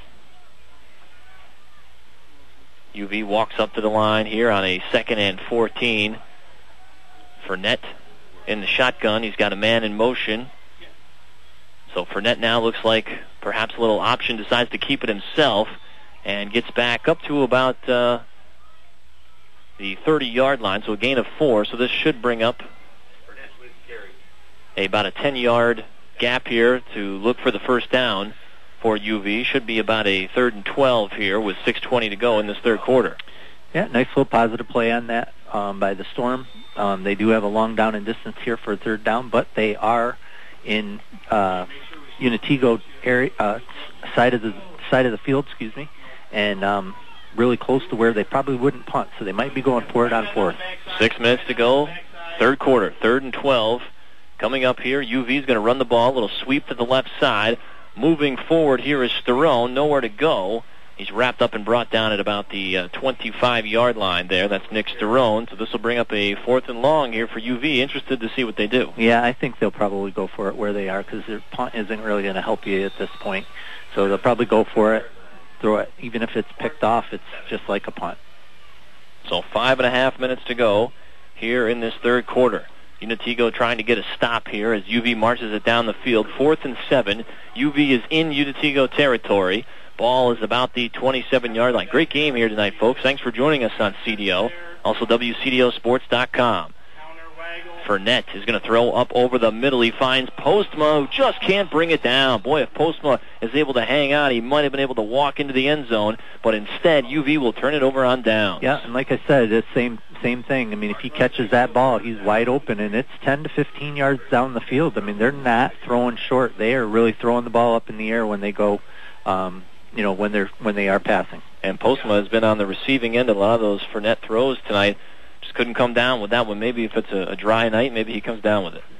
U V walks up to the line here on a second and fourteen. Fournette in the shotgun. He's got a man in motion. So Fournette now looks like perhaps a little option, decides to keep it himself, and gets back up to about uh, the thirty-yard line, so a gain of four. So this should bring up a, about a ten-yard gap here to look for the first down for U V. Should be about a third and twelve here with six twenty to go in this third quarter. Yeah, nice little positive play on that um, by the Storm. Um, they do have a long down and distance here for a third down, but they are in uh, Unitego area uh, side of the side of the field, excuse me, and um, really close to where they probably wouldn't punt, so they might be going for it on fourth. Six minutes to go, third quarter, third and twelve. Coming up here, U V is going to run the ball, a little sweep to the left side. Moving forward here is Sterone, nowhere to go. He's wrapped up and brought down at about the uh, twenty-five-yard line there. That's Nick Sterone. So this will bring up a fourth and long here for U V. Interested to see what they do. Yeah, I think they'll probably go for it where they are because their punt isn't really going to help you at this point. So they'll probably go for it, throw it. Even if it's picked off, it's just like a punt. So five and a half minutes to go here in this third quarter. Unitego trying to get a stop here as U V marches it down the field. Fourth and seven. U V is in Unitego territory. Ball is about the twenty-seven-yard line. Great game here tonight, folks. Thanks for joining us on C D O. Also, W C D O sports dot com. Fournette is going to throw up over the middle. He finds Postma, who just can't bring it down. Boy, if Postma is able to hang on, he might have been able to walk into the end zone, but instead, U V will turn it over on down. Yeah, and like I said, it's same same thing. I mean, if he catches that ball, he's wide open, and it's ten to fifteen yards down the field. I mean, they're not throwing short. They are really throwing the ball up in the air when they go, um, you know, when they're when they are passing. And Postma has been on the receiving end of a lot of those Fournette throws tonight. Just couldn't come down with that one. Maybe if it's a, a dry night, maybe he comes down with it.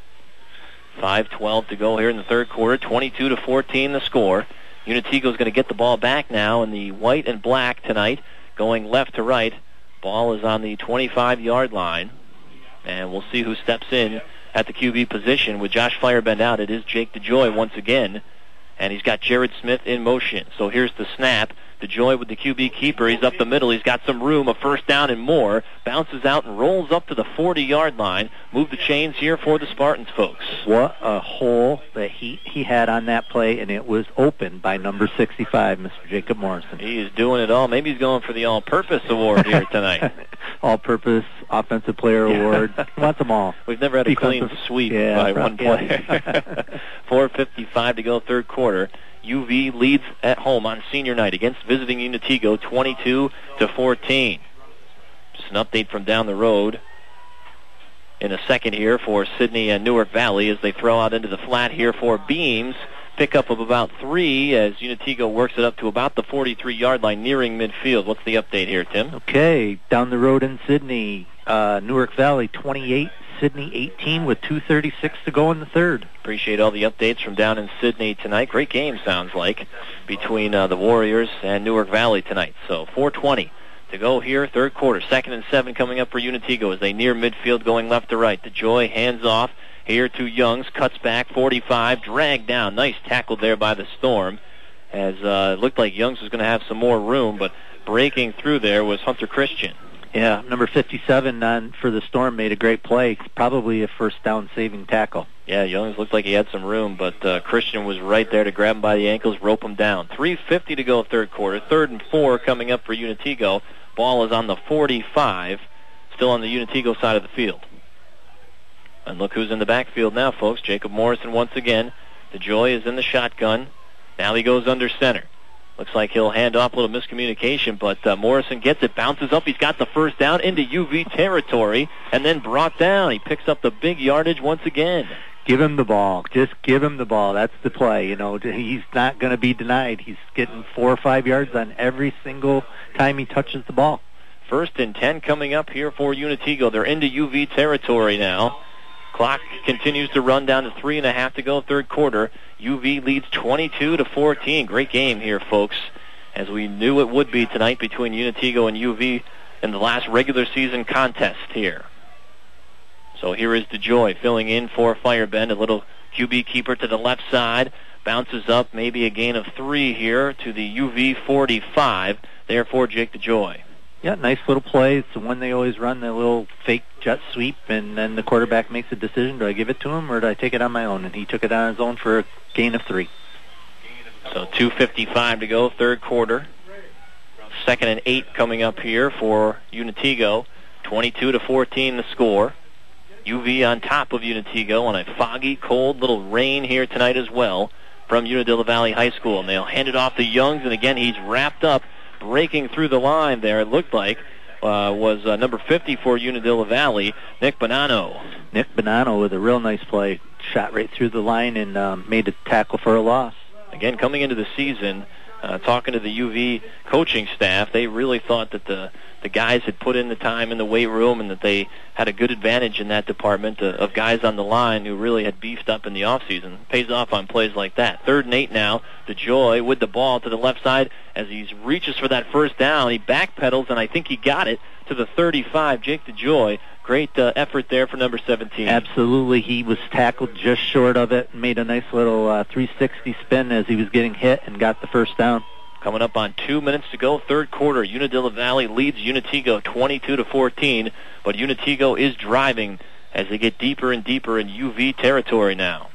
five twelve to go here in the third quarter. twenty-two to fourteen the score. Unitego's going to get the ball back now in the white and black tonight, going left to right. Ball is on the twenty-five-yard line. And we'll see who steps in at the Q B position. With Josh Firebend out, it is Jake DeJoy once again. And he's got Jared Smith in motion. So here's the snap. DeJoy with the Q B keeper. He's up the middle. He's got some room, a first down and more. Bounces out and rolls up to the forty-yard line. Move the chains here for the Spartans, folks. What a hole that he, he had on that play, and it was opened by number sixty-five, Mister Jacob Morrison. He is doing it all. Maybe he's going for the all-purpose award here tonight. All-purpose Offensive Player yeah. Award. He wants them all. We've never had a Defensive, clean sweep yeah, by right, one player. Yeah. four fifty-five to go, third quarter. U V leads at home on senior night against visiting Unitego, twenty-two to fourteen. Just an update from down the road in a second here for Sidney and Newark Valley as they throw out into the flat here for Beams. Pickup of about three as Unitego works it up to about the forty-three-yard line, nearing midfield. What's the update here, Tim? Okay, down the road in Sidney, uh, Newark Valley twenty-eight, Sidney eighteen with two thirty-six to go in the third. Appreciate all the updates from down in Sidney tonight. Great game, sounds like, between uh, the Warriors and Newark Valley tonight. So four twenty to go here, third quarter. Second and seven coming up for Unitego as they near midfield going left to right. DeJoy hands off here to Youngs, cuts back, forty-five, dragged down. Nice tackle there by the Storm as uh, it looked like Youngs was going to have some more room, but breaking through there was Hunter Christian. Yeah, number fifty-seven on for the Storm made a great play. Probably a first down saving tackle. Yeah, Youngs looked like he had some room, but uh, Christian was right there to grab him by the ankles, rope him down. three fifty to go third quarter. Third and four coming up for Unitego. Ball is on the forty-five, still on the Unitego side of the field. And look who's in the backfield now, folks. Jacob Morrison once again. DeJoy is in the shotgun. Now he goes under center. Looks like he'll hand off a little miscommunication, but uh, Morrison gets it, bounces up. He's got the first down into U V territory, and then brought down. He picks up the big yardage once again. Give him the ball. Just give him the ball. That's the play. You know, he's not going to be denied. He's getting four or five yards on every single time he touches the ball. First and ten coming up here for Unitego. They're into U V territory now. Clock continues to run down to three and a half to go third quarter. U V leads twenty-two to fourteen. Great game here, folks, as we knew it would be tonight between Unitego and U V in the last regular season contest here. So here is DeJoy filling in for Firebend. A little Q B keeper to the left side. Bounces up, maybe a gain of three here to the U V forty-five. Therefore, Jake DeJoy. Yeah, nice little play. It's the one they always run, the little fake jet sweep, and then the quarterback makes a decision. Do I give it to him or do I take it on my own? And he took it on his own for a gain of three. So two fifty-five to go, third quarter. Second and eight coming up here for Unitego. twenty-two to fourteen the score. U V on top of Unitego on a foggy, cold little rain here tonight as well from Unadilla Valley High School. And they'll hand it off to Youngs, and again he's wrapped up, breaking through the line there, it looked like, uh, was uh, number fifty for Unadilla Valley, Nick Bonanno. Nick Bonanno with a real nice play. Shot right through the line and um, made a tackle for a loss. Again, coming into the season, uh, talking to the U V coaching staff, they really thought that the the guys had put in the time in the weight room and that they had a good advantage in that department uh, of guys on the line who really had beefed up in the offseason. Pays off on plays like that. Third and eight now. DeJoy with the ball to the left side as he reaches for that first down. He backpedals, and I think he got it to the thirty-five. Jake DeJoy, great uh, effort there for number seventeen. Absolutely. He was tackled just short of it and made a nice little uh, three sixty spin as he was getting hit and got the first down. Coming up on two minutes to go, third quarter. Unadilla Valley leads Unitego twenty-two to fourteen, but Unitego is driving as they get deeper and deeper in U V territory now.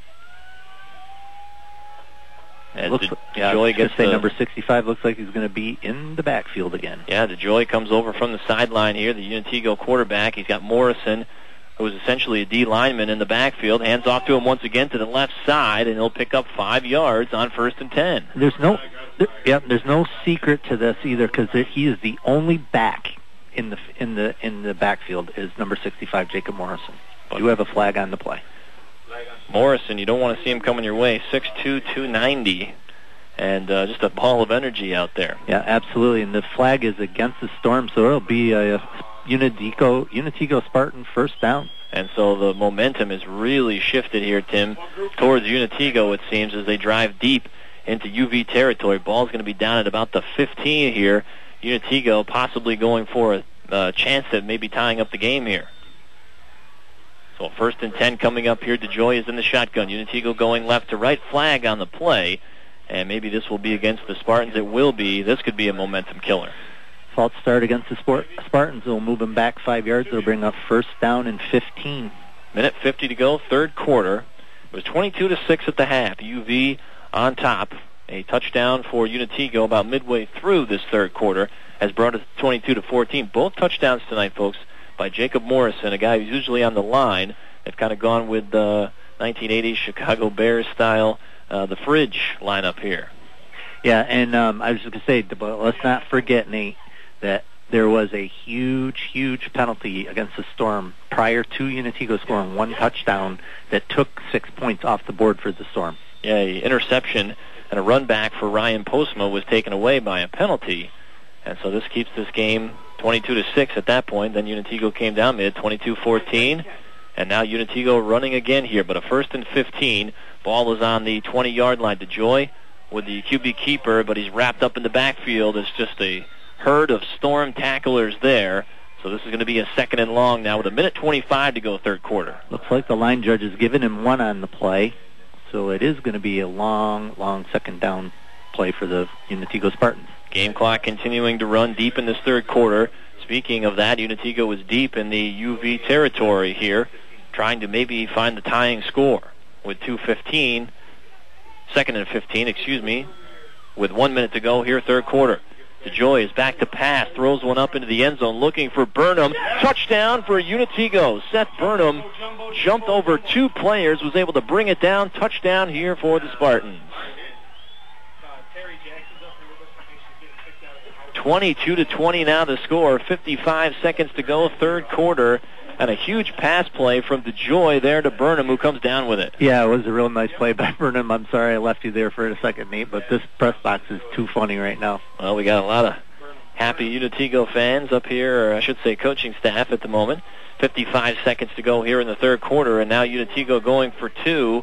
As looks, De- yeah, DeJoy gets say the, number sixty-five looks like he's going to be in the backfield again. Yeah, DeJoy comes over from the sideline here, the Unitego quarterback. He's got Morrison, who is essentially a D lineman in the backfield. Hands off to him once again to the left side, and he'll pick up five yards on first and ten. There's no, there, yeah, there's no secret to this either, because he is the only back in the in the in the backfield is number sixty-five, Jacob Morrison. But you have a flag on the play. Morrison, you don't want to see him coming your way. six two, two ninety, and uh, just a ball of energy out there. Yeah, absolutely. And the flag is against the Storm, so it'll be a Unitego, Unitego Spartan first down. And so the momentum is really shifted here, Tim, towards Unitego, it seems, as they drive deep into U V territory. Ball's going to be down at about the fifteen here. Unitego possibly going for a uh, chance at maybe tying up the game here. So first and ten coming up here. DeJoy is in the shotgun. Unitego going left to right. Flag on the play. And maybe this will be against the Spartans. It will be. This could be a momentum killer. False start against the Sport- Spartans. They'll move them back five yards. They'll bring up first down and fifteen. Minute fifty to go, third quarter. It was twenty-two to six at the half. U V on top. A touchdown for Unitego about midway through this third quarter has brought it twenty-two to fourteen. Both touchdowns tonight, folks, by Jacob Morrison, a guy who's usually on the line. They've kind of gone with the nineteen eighties Chicago Bears style, uh, the fridge lineup here. Yeah, and um, I was just going to say, but let's not forget, Nate, that there was a huge, huge penalty against the Storm prior to Unitego scoring one touchdown that took six points off the board for the Storm. Yeah, an interception and a run back for Ryan Postma was taken away by a penalty. And so this keeps this game twenty-two to six at that point. Then Unitego came down mid, twenty-two fourteen. And now Unitego running again here. But a first and fifteen. Ball is on the twenty-yard line. DeJoy with the Q B keeper, but he's wrapped up in the backfield. It's just a herd of Storm tacklers there. So this is going to be a second and long now with a minute twenty-five to go third quarter. Looks like the line judge has given him one on the play. So it is going to be a long, long second down play for the Unitego Spartans. Game clock continuing to run deep in this third quarter. speaking of that, Unatico was deep in the U V territory here, trying to maybe find the tying score with two fifteen, second and fifteen, excuse me, with one minute to go here, third quarter. DeJoy is back to pass, throws one up into the end zone, looking for Burnham. Touchdown for Unatico. Seth Burnham jumped over two players, was able to bring it down. Touchdown here for the Spartans. twenty-two to twenty now the score. fifty-five seconds to go, third quarter. And a huge pass play from DeJoy there to Burnham, who comes down with it. Yeah, it was a real nice play by Burnham. I'm sorry I left you there for a second, Nate, but this press box is too funny right now. Well, we got a lot of happy Unatico fans up here, or I should say coaching staff at the moment. fifty-five seconds to go here in the third quarter, and now Unatico going for two.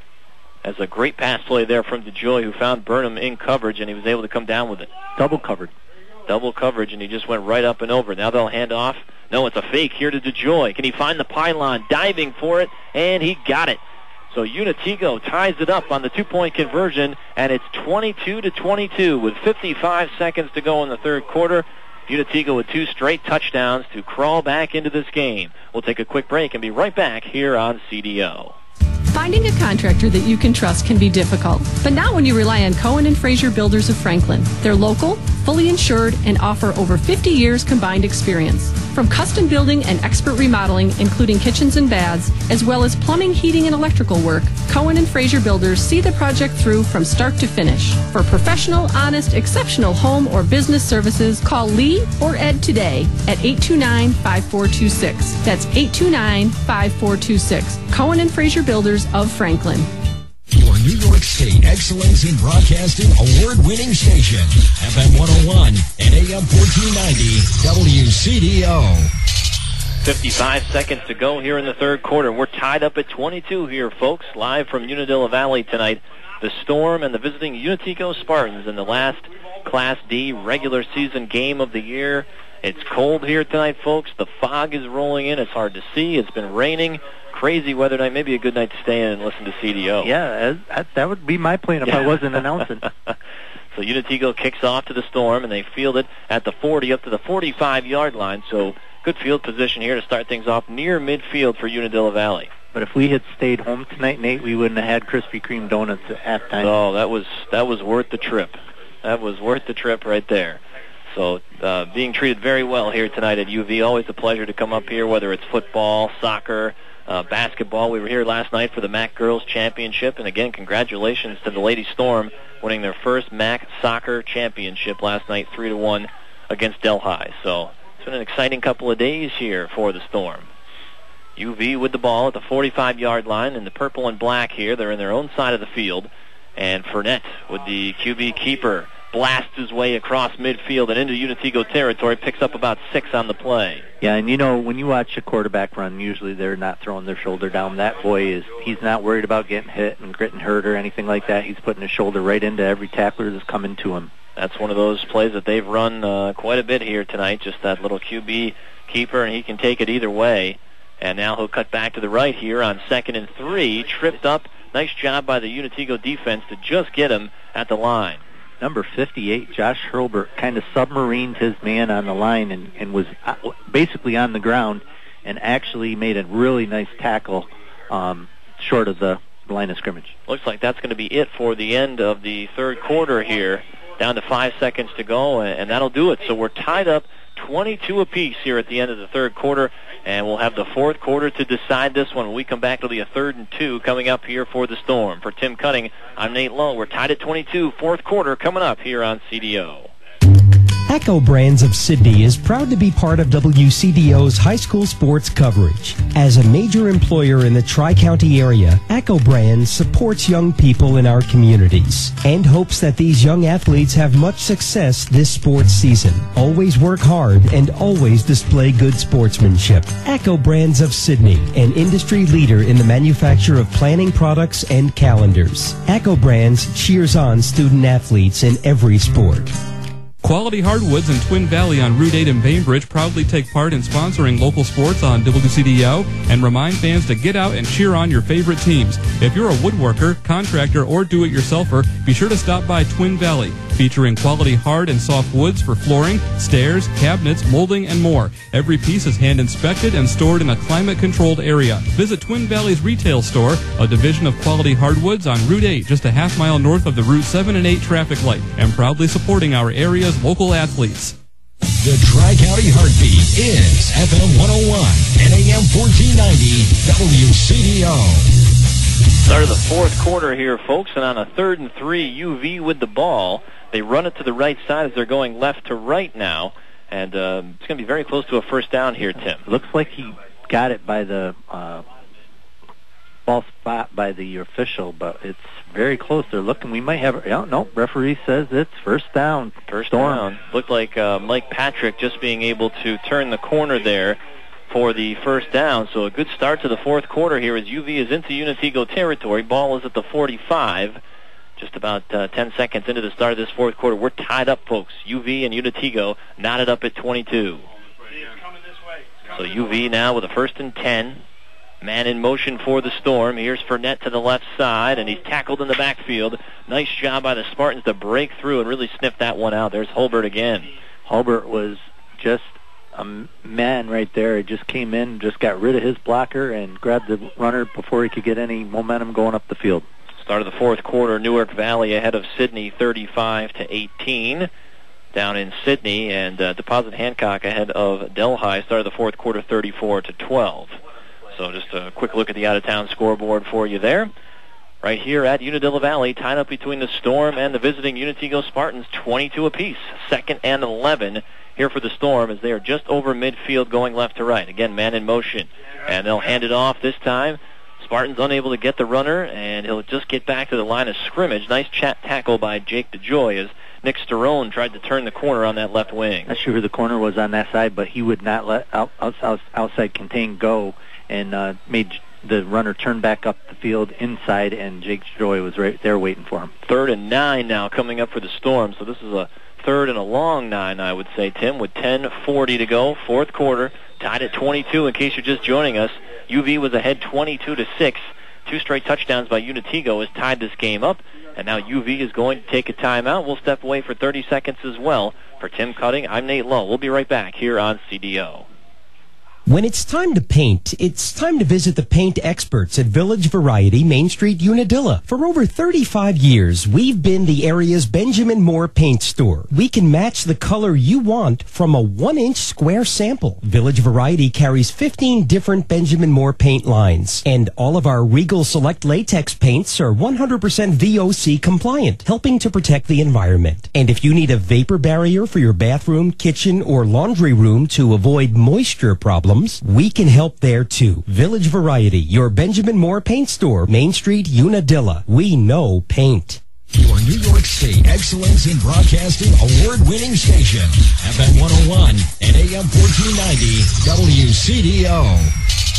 As a great pass play there from DeJoy, who found Burnham in coverage, and he was able to come down with it. Double covered. Double coverage, and he just went right up and over. Now they'll hand off. No, it's a fake here to DeJoy. Can he find the pylon? Diving for it, and he got it. So Unatico ties it up on the two-point conversion, and it's twenty-two to twenty-two with fifty-five seconds to go in the third quarter. Unatico with two straight touchdowns to crawl back into this game. We'll take a quick break and be right back here on C D O. Finding a contractor that you can trust can be difficult, but not when you rely on Cohen and Fraser Builders of Franklin. They're local, fully insured, and offer over fifty years combined experience. From custom building and expert remodeling, including kitchens and baths, as well as plumbing, heating, and electrical work, Cohen and Fraser Builders see the project through from start to finish. For professional, honest, exceptional home or business services, call Lee or Ed today at eight two nine, five four two six. That's eight two nine, five four two six. Cohen and Fraser Builders of Franklin. Your New York State Excellence in Broadcasting award-winning station, F M one oh one and A M fourteen ninety, W C D O. fifty-five seconds to go here in the third quarter. We're tied up at twenty-two here, folks, live from Unadilla Valley tonight. The Storm and the visiting Unatico Spartans in the last Class D regular season game of the year. It's cold here tonight, folks. The fog is rolling in. It's hard to see. It's been raining. Crazy weather night. Maybe a good night to stay in and listen to C D O. Yeah, that, that would be my plan if yeah. I wasn't announcing. So Unatico kicks off to the Storm, and they field it at the forty up to the forty-five-yard line. So good field position here to start things off near midfield for Unadilla Valley. But if we had stayed home tonight, Nate, we wouldn't have had Krispy Kreme donuts at halftime. Oh, that was that was worth the trip. That was worth the trip right there. So uh, being treated very well here tonight at U V. Always a pleasure to come up here, whether it's football, soccer, uh, basketball. We were here last night for the M A C Girls Championship, and again, congratulations to the Lady Storm winning their first M A C Soccer Championship last night, three to one against Delhi. So it's been an exciting couple of days here for the Storm. U V with the ball at the forty-five-yard line in the purple and black here. They're in their own side of the field. And Fournette with the Q B keeper blasts his way across midfield and into Unatico territory, picks up about six on the play. Yeah, and you know, when you watch a quarterback run, usually they're not throwing their shoulder down. That boy is, he's not worried about getting hit and getting hurt or anything like that. He's putting his shoulder right into every tackler that's coming to him. That's one of those plays that they've run uh, quite a bit here tonight, just that little Q B keeper, and he can take it either way. And now he'll cut back to the right here on second and three, tripped up. Nice job by the Unatico defense to just get him at the line. Number fifty-eight, Josh Hurlbert, kind of submarined his man on the line and, and was basically on the ground and actually made a really nice tackle um, short of the line of scrimmage. Looks like that's going to be it for the end of the third quarter here. Down to five seconds to go, and that'll do it. So we're tied up twenty-two apiece here at the end of the third quarter, and we'll have the fourth quarter to decide this one. When we come back, it'll be a third and two coming up here for the Storm. For Tim Cutting, I'm Nate Lowe. We're tied at twenty-two, fourth quarter coming up here on C D O. Echo Brands of Sydney is proud to be part of W C D O's high school sports coverage. As a major employer in the Tri-County area, Echo Brands supports young people in our communities and hopes that these young athletes have much success this sports season. Always work hard and always display good sportsmanship. Echo Brands of Sydney, an industry leader in the manufacture of planning products and calendars. Echo Brands cheers on student athletes in every sport. Quality Hardwoods in Twin Valley on Route eight in Bainbridge proudly take part in sponsoring local sports on W C D O and remind fans to get out and cheer on your favorite teams. If you're a woodworker, contractor, or do-it-yourselfer, be sure to stop by Twin Valley. featuring quality hard and soft woods for flooring, stairs, cabinets, molding, and more. Every piece is hand-inspected and stored in a climate-controlled area. Visit Twin Valleys Retail Store, a division of Quality Hardwoods on Route eight, just a half mile north of the Route seven and eight traffic light, and proudly supporting our area's local athletes. The Tri-County Heartbeat is F M one oh one and A M fourteen ninety W C D O. Start of the fourth quarter here, folks, and on a third and three, U V with the ball. They run it to the right side as they're going left to right now, and uh, it's going to be very close to a first down here, Tim. Looks like he got it by the uh, ball spot by the official, but it's very close. They're looking. We might have. Oh, no, referee says it's first down. First Storm. down. Looked like uh, Mike Patrick just being able to turn the corner there for the first down. So a good start to the fourth quarter here as U V is into Unitego territory. Ball is at the forty-five. Just about uh, ten seconds into the start of this fourth quarter. We're tied up, folks. U V and Unitego knotted up at twenty-two. So U V now with a first and ten. Man in motion for the Storm. Here's Fournette to the left side, and he's tackled in the backfield. Nice job by the Spartans to break through and really sniff that one out. There's Hulbert again. Hulbert was just a man right there. He just came in, just got rid of his blocker, and grabbed the runner before he could get any momentum going up the field. Start of the fourth quarter, Newark Valley ahead of Sidney thirty-five to eighteen. Down in Sidney, and uh, Deposit Hancock ahead of Delhi. Start of the fourth quarter, thirty-four to twelve. So just a quick look at the out-of-town scoreboard for you there. Right here at Unadilla Valley, tied up between the Storm and the visiting Unitego Spartans, twenty-two apiece. Second and eleven here for the Storm as they are just over midfield going left to right. Again, man in motion. And they'll hand it off this time. Spartans unable to get the runner, and he'll just get back to the line of scrimmage. Nice chat tackle by Jake DeJoy as Nick Sterone tried to turn the corner on that left wing. Not sure who the corner was on that side, but he would not let out, out, outside contain go, and uh, made the runner turn back up the field inside, and Jake DeJoy was right there waiting for him. Third and nine now coming up for the Storm, so this is a third and a long nine, I would say, Tim, with ten forty to go, fourth quarter, tied at twenty-two in case you're just joining us. U V was ahead twenty-two to six. Two straight touchdowns by Unitego has tied this game up, and now U V is going to take a timeout. We'll step away for thirty seconds as well. For Tim Cutting, I'm Nate Lowe. We'll be right back here on C D O. When it's time to paint, it's time to visit the paint experts at Village Variety, Main Street, Unadilla. For over thirty-five years, we've been the area's Benjamin Moore paint store. We can match the color you want from a one-inch square sample. Village Variety carries fifteen different Benjamin Moore paint lines, and all of our Regal Select latex paints are one hundred percent V O C compliant, helping to protect the environment. And if you need a vapor barrier for your bathroom, kitchen, or laundry room to avoid moisture problems, we can help there too. Village Variety, your Benjamin Moore paint store, Main Street, Unadilla. We know paint. Your New York State Excellence in Broadcasting award-winning station, F M one oh one and A M fourteen ninety W C D O.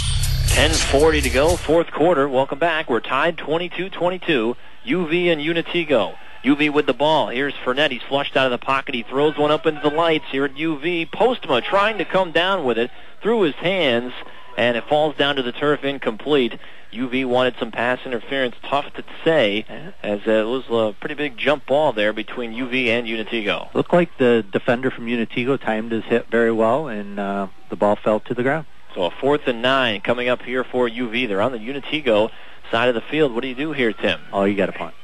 ten forty to go, fourth quarter. Welcome back. We're tied twenty-two twenty-two. U V and Unitego. U V with the ball. Here's Fournette. He's flushed out of the pocket. He throws one up into the lights here at U V. Postma trying to come down with it through his hands, and it falls down to the turf incomplete. U V wanted some pass interference. Tough to say, as it was a pretty big jump ball there between U V and Unitego. Looked like the defender from Unitego timed his hit very well, and uh, the ball fell to the ground. So a fourth and nine coming up here for U V. They're on the Unitego side of the field. What do you do here, Tim? Oh, you got to punt.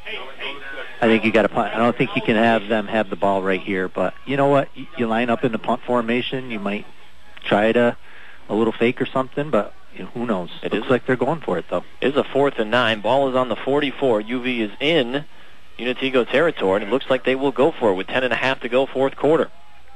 I think you got to punt. I don't think you can have them have the ball right here, but you know what? You line up in the punt formation. You might try to a little fake or something, but you know, who knows? It looks like they're going for it, though. It is a fourth and nine. Ball is on the forty-four. U V is in Unitego territory, and it looks like they will go for it with ten and a half to go, fourth quarter.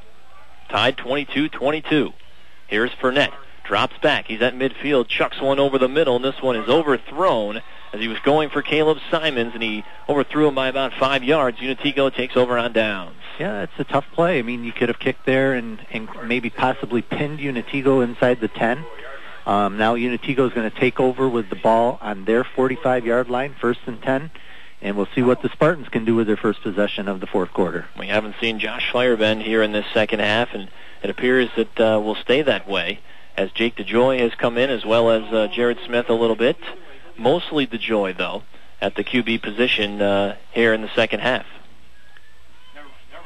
Tied twenty-two twenty-two. Here's Fournette. Drops back. He's at midfield. Chucks one over the middle, and this one is overthrown as he was going for Caleb Simons, and he overthrew him by about five yards. Unitego takes over on downs. Yeah, it's a tough play. I mean, you could have kicked there and, and maybe possibly pinned Unitego inside the ten. Um, now Unitego is going to take over with the ball on their forty-five-yard line, first and ten, and we'll see what the Spartans can do with their first possession of the fourth quarter. We haven't seen Josh Feuerbend here in this second half, and it appears that uh, will stay that way as Jake DeJoy has come in, as well as uh, Jared Smith a little bit. Mostly DeJoy, though, at the Q B position uh, here in the second half.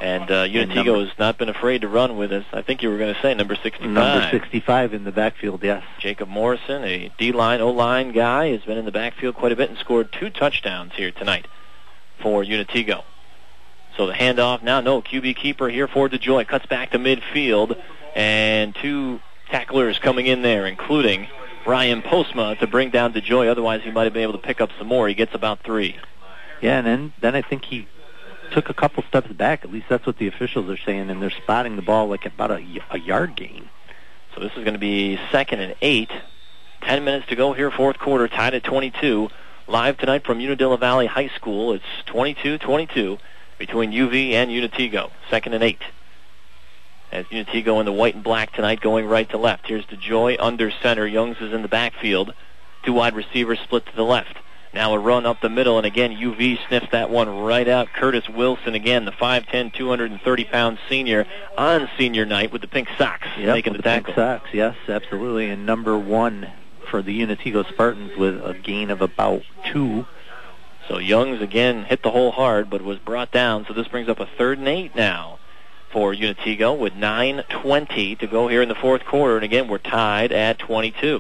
And uh, Unatigo has not been afraid to run with us. I think you were going to say number sixty-five. Number sixty-five in the backfield, yes. Jacob Morrison, a D-line, O-line guy, has been in the backfield quite a bit and scored two touchdowns here tonight for Unatigo. So the handoff now, no, Q B keeper here for DeJoy. Cuts back to midfield, and two tacklers coming in there, including Brian Postma to bring down DeJoy. Otherwise, he might have been able to pick up some more. He gets about three. Yeah, and then, then I think he took a couple steps back. At least that's what the officials are saying, and they're spotting the ball like about a, a yard gain. So this is going to be second and eight. Ten minutes to go here, fourth quarter, tied at twenty-two. Live tonight from Unadilla Valley High School. It's twenty-two twenty-two between U V and Unatigo. Second and eight. As Unatigo in the white and black tonight, going right to left. Here's DeJoy under center. Youngs is in the backfield. Two wide receivers split to the left. Now a run up the middle, and again, U V sniffs that one right out. Curtis Wilson again, the five ten, two hundred thirty pound senior on senior night with the pink socks, yep, making the, the tackle. Pink socks, yes, absolutely. And number one for the Unatigo Spartans with a gain of about two. So Youngs again hit the hole hard, but was brought down. So this brings up a third and eight now for Unatigo with nine twenty to go here in the fourth quarter. And again, we're tied at twenty-two.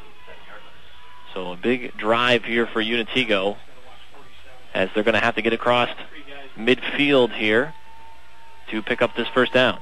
So a big drive here for Unatigo as they're going to have to get across midfield here to pick up this first down.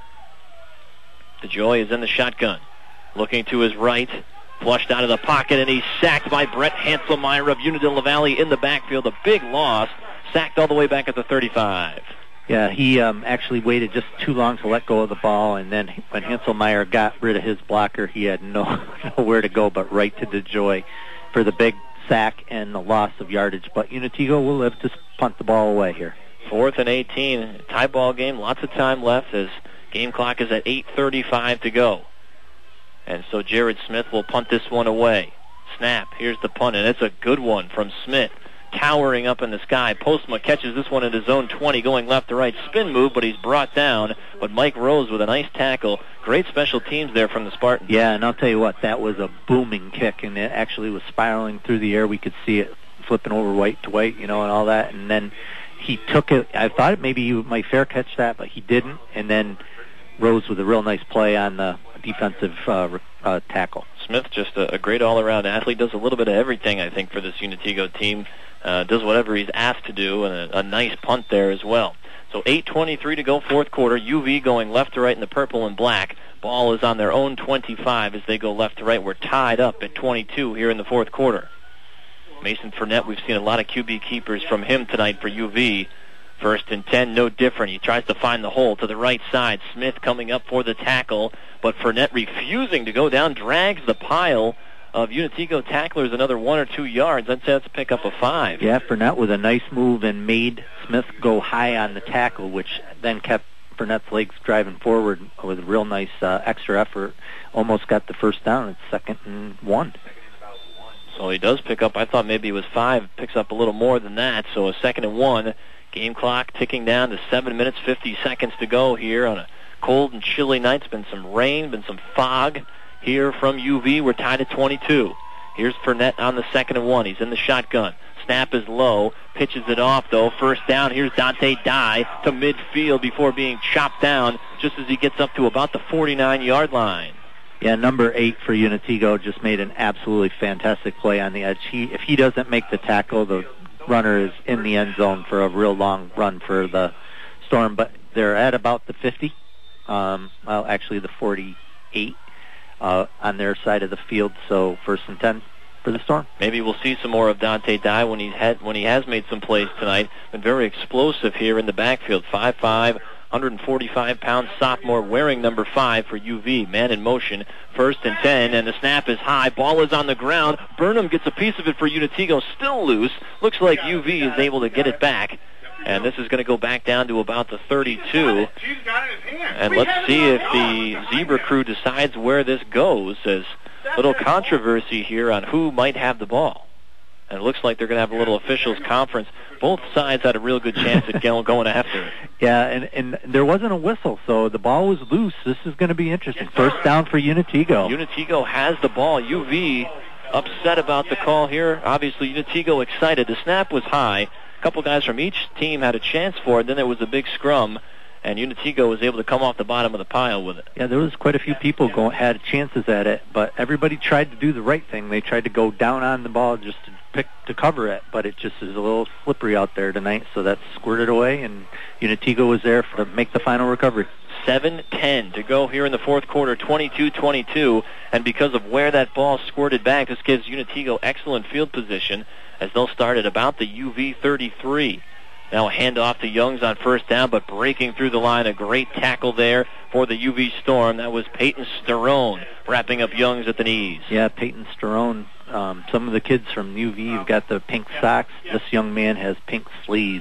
DeJoy is in the shotgun. Looking to his right, flushed out of the pocket, and he's sacked by Brett Hanselmeyer of Unadilla Valley in the backfield. A big loss, sacked all the way back at the thirty-five. Yeah, he um, actually waited just too long to let go of the ball, and then when Hanselmeyer got rid of his blocker, he had no nowhere to go but right to DeJoy for the big sack and the loss of yardage. But Unatigo will live to punt the ball away here. Fourth and eighteen, tie ball game, lots of time left as game clock is at eight thirty-five to go. And so Jared Smith will punt this one away. Snap, here's the punt, and it's a good one from Smith. Towering up in the sky. Postma catches this one at his own twenty, going left to right. Spin move, but he's brought down. But Mike Rose with a nice tackle. Great special teams there from the Spartans. Yeah, and I'll tell you what, that was a booming kick, and it actually was spiraling through the air. We could see it flipping over white to white, you know, and all that. And then he took it. I thought maybe he might fair catch that, but he didn't. And then Rose with a real nice play on the defensive uh, uh, tackle. Smith, just a, a great all-around athlete, does a little bit of everything, I think, for this Unatigo team. Uh, does whatever he's asked to do, and a, a nice punt there as well. So eight twenty-three to go, fourth quarter. U V going left to right in the purple and black. Ball is on their own twenty-five as they go left to right. We're tied up at twenty-two here in the fourth quarter. Mason Fournette, we've seen a lot of Q B keepers from him tonight for U V. First and ten, no different. He tries to find the hole to the right side. Smith coming up for the tackle, but Fournette refusing to go down, drags the pile of Unatigo tacklers another one or two yards. I'd say that's a pick up of five. Yeah, Fournette with a nice move and made Smith go high on the tackle, which then kept Fournette's legs driving forward with a real nice uh, extra effort. Almost got the first down. It's second and one. So he does pick up. I thought maybe it was five. Picks up a little more than that. So a second and one. Game clock ticking down to seven minutes, fifty seconds to go here on a cold and chilly night. It's been some rain, been some fog here from U V. We're tied at twenty-two. Here's Fournette on the second and one. He's in the shotgun. Snap is low. Pitches it off, though. First down. Here's Dante Dye to midfield before being chopped down just as he gets up to about the forty-nine-yard line. Yeah, number eight for Unatigo just made an absolutely fantastic play on the edge. He, if he doesn't make the tackle, the runner is in the end zone for a real long run for the Storm. But they're at about the fifty. Um, well, actually the forty-eight. Uh, on their side of the field, so first and ten for the Storm. Maybe we'll see some more of Dante Dye when he had when he has made some plays tonight. Been very explosive here in the backfield. five five, one hundred forty-five pound sophomore wearing number five for U V. Man in motion. First and ten, and the snap is high. Ball is on the ground. Burnham gets a piece of it for Unatigo. Still loose. Looks like U V is able to get it back. And this is going to go back down to about the thirty-two. And let's see if the Zebra crew decides where this goes. There's a little controversy here on who might have the ball. And it looks like they're going to have a little officials conference. Both sides had a real good chance at going after it. Yeah, and, and there wasn't a whistle, so the ball was loose. This is going to be interesting. First down for Unatigo. Unatigo has the ball. U V upset about the call here. Obviously, Unatigo excited. The snap was high. A couple guys from each team had a chance for it. Then there was a big scrum, and Unitigo was able to come off the bottom of the pile with it. Yeah, there was quite a few people going had chances at it, but everybody tried to do the right thing. They tried to go down on the ball just to pick to cover it, but it just is a little slippery out there tonight, so that squirted away, and Unitigo was there for, to make the final recovery. seven ten to go here in the fourth quarter, twenty-two twenty-two, and because of where that ball squirted back, this gives Unitigo excellent field position as they'll start at about the U V thirty-three. Now a handoff to Youngs on first down, but breaking through the line, a great tackle there for the U V Storm. That was Peyton Sterone wrapping up Youngs at the knees. Yeah, Peyton Sterone. Um, some of the kids from U V have got the pink socks. This young man has pink sleeves.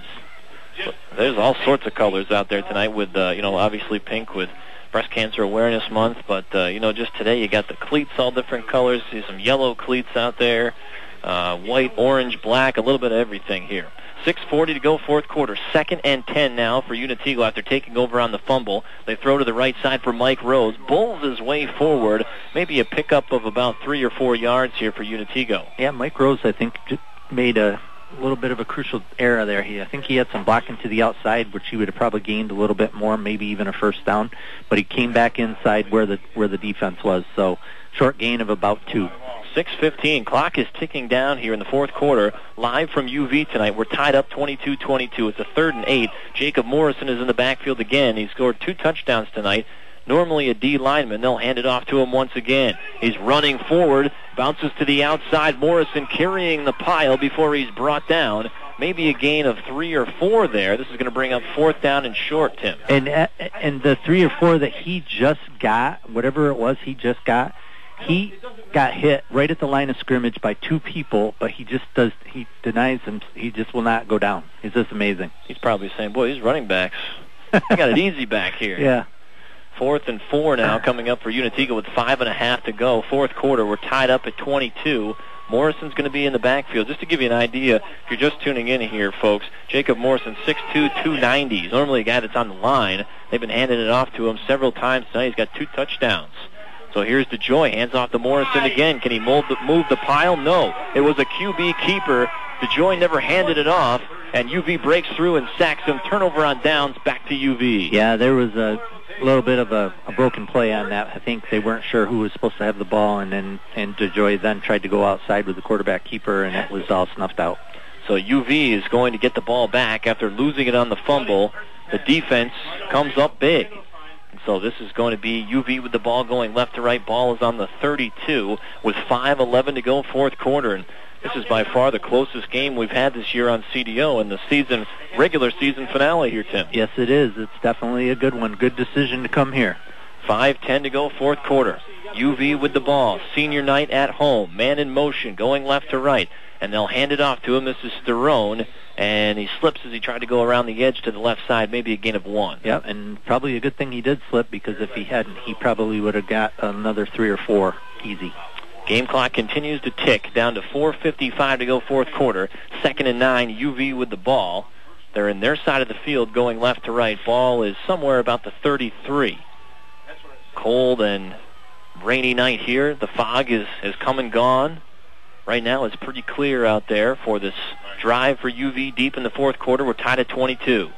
There's all sorts of colors out there tonight with, uh, you know, obviously pink with Breast Cancer Awareness Month, but, uh, you know, just today you got the cleats all different colors. See some yellow cleats out there, uh, white, orange, black, a little bit of everything here. six forty to go, fourth quarter. Second and ten now for Unitigo after taking over on the fumble. They throw to the right side for Mike Rose. Bulls his way forward. Maybe a pickup of about three or four yards here for Unitigo. Yeah, Mike Rose, I think, made a little bit of a crucial error there. He, I think he had some blocking to the outside, which he would have probably gained a little bit more, maybe even a first down. But he came back inside where the where the defense was. So short gain of about two. six fifteen. Clock is ticking down here in the fourth quarter. Live from U V tonight. We're tied up twenty-two twenty-two. It's a third and eight. Jacob Morrison is in the backfield again. He scored two touchdowns tonight. Normally a D lineman. They'll hand it off to him once again. He's running forward. Bounces to the outside. Morrison carrying the pile before he's brought down. Maybe a gain of three or four there. This is going to bring up fourth down and short, Tim. And, and the three or four that he just got, whatever it was he just got, he got hit right at the line of scrimmage by two people, but he just does, he denies him, he just will not go down. He's just amazing. He's probably saying, boy, these running backs, they got it easy back here. Yeah. Fourth and four now coming up for Unitigo with five and a half to go. Fourth quarter, we're tied up at twenty-two. Morrison's going to be in the backfield. Just to give you an idea, if you're just tuning in here, folks, Jacob Morrison, six two, two ninety. He's normally a guy that's on the line. They've been handing it off to him several times tonight. He's got two touchdowns. So here's DeJoy, hands off to Morrison again. Can he move the, move the pile? No. It was a Q B keeper. DeJoy never handed it off, and U V breaks through and sacks him. Turnover on downs, back to U V. Yeah, there was a little bit of a, a broken play on that. I think they weren't sure who was supposed to have the ball, and then and DeJoy then tried to go outside with the quarterback keeper, and it was all snuffed out. So U V is going to get the ball back after losing it on the fumble. The defense comes up big. So this is going to be U V with the ball going left to right. Ball is on the thirty-two with five eleven to go, fourth quarter. And this is by far the closest game we've had this year on C D O in the season, regular season finale here, Tim. Yes, it is. It's definitely a good one. Good decision to come here. five ten to go, fourth quarter. U V with the ball. Senior night at home. Man in motion, going left to right. And they'll hand it off to him. This is Sterone. And he slips as he tried to go around the edge to the left side, maybe a gain of one. Yep, and probably a good thing he did slip, because if he hadn't, he probably would have got another three or four easy. Game clock continues to tick down to four fifty-five to go, fourth quarter. Second and nine, U V with the ball. They're in their side of the field going left to right. Ball is somewhere about the thirty-three. Cold and rainy night here. The fog is, has come and gone. Right now it's pretty clear out there for this drive for U V deep in the fourth quarter. We're tied at twenty-two.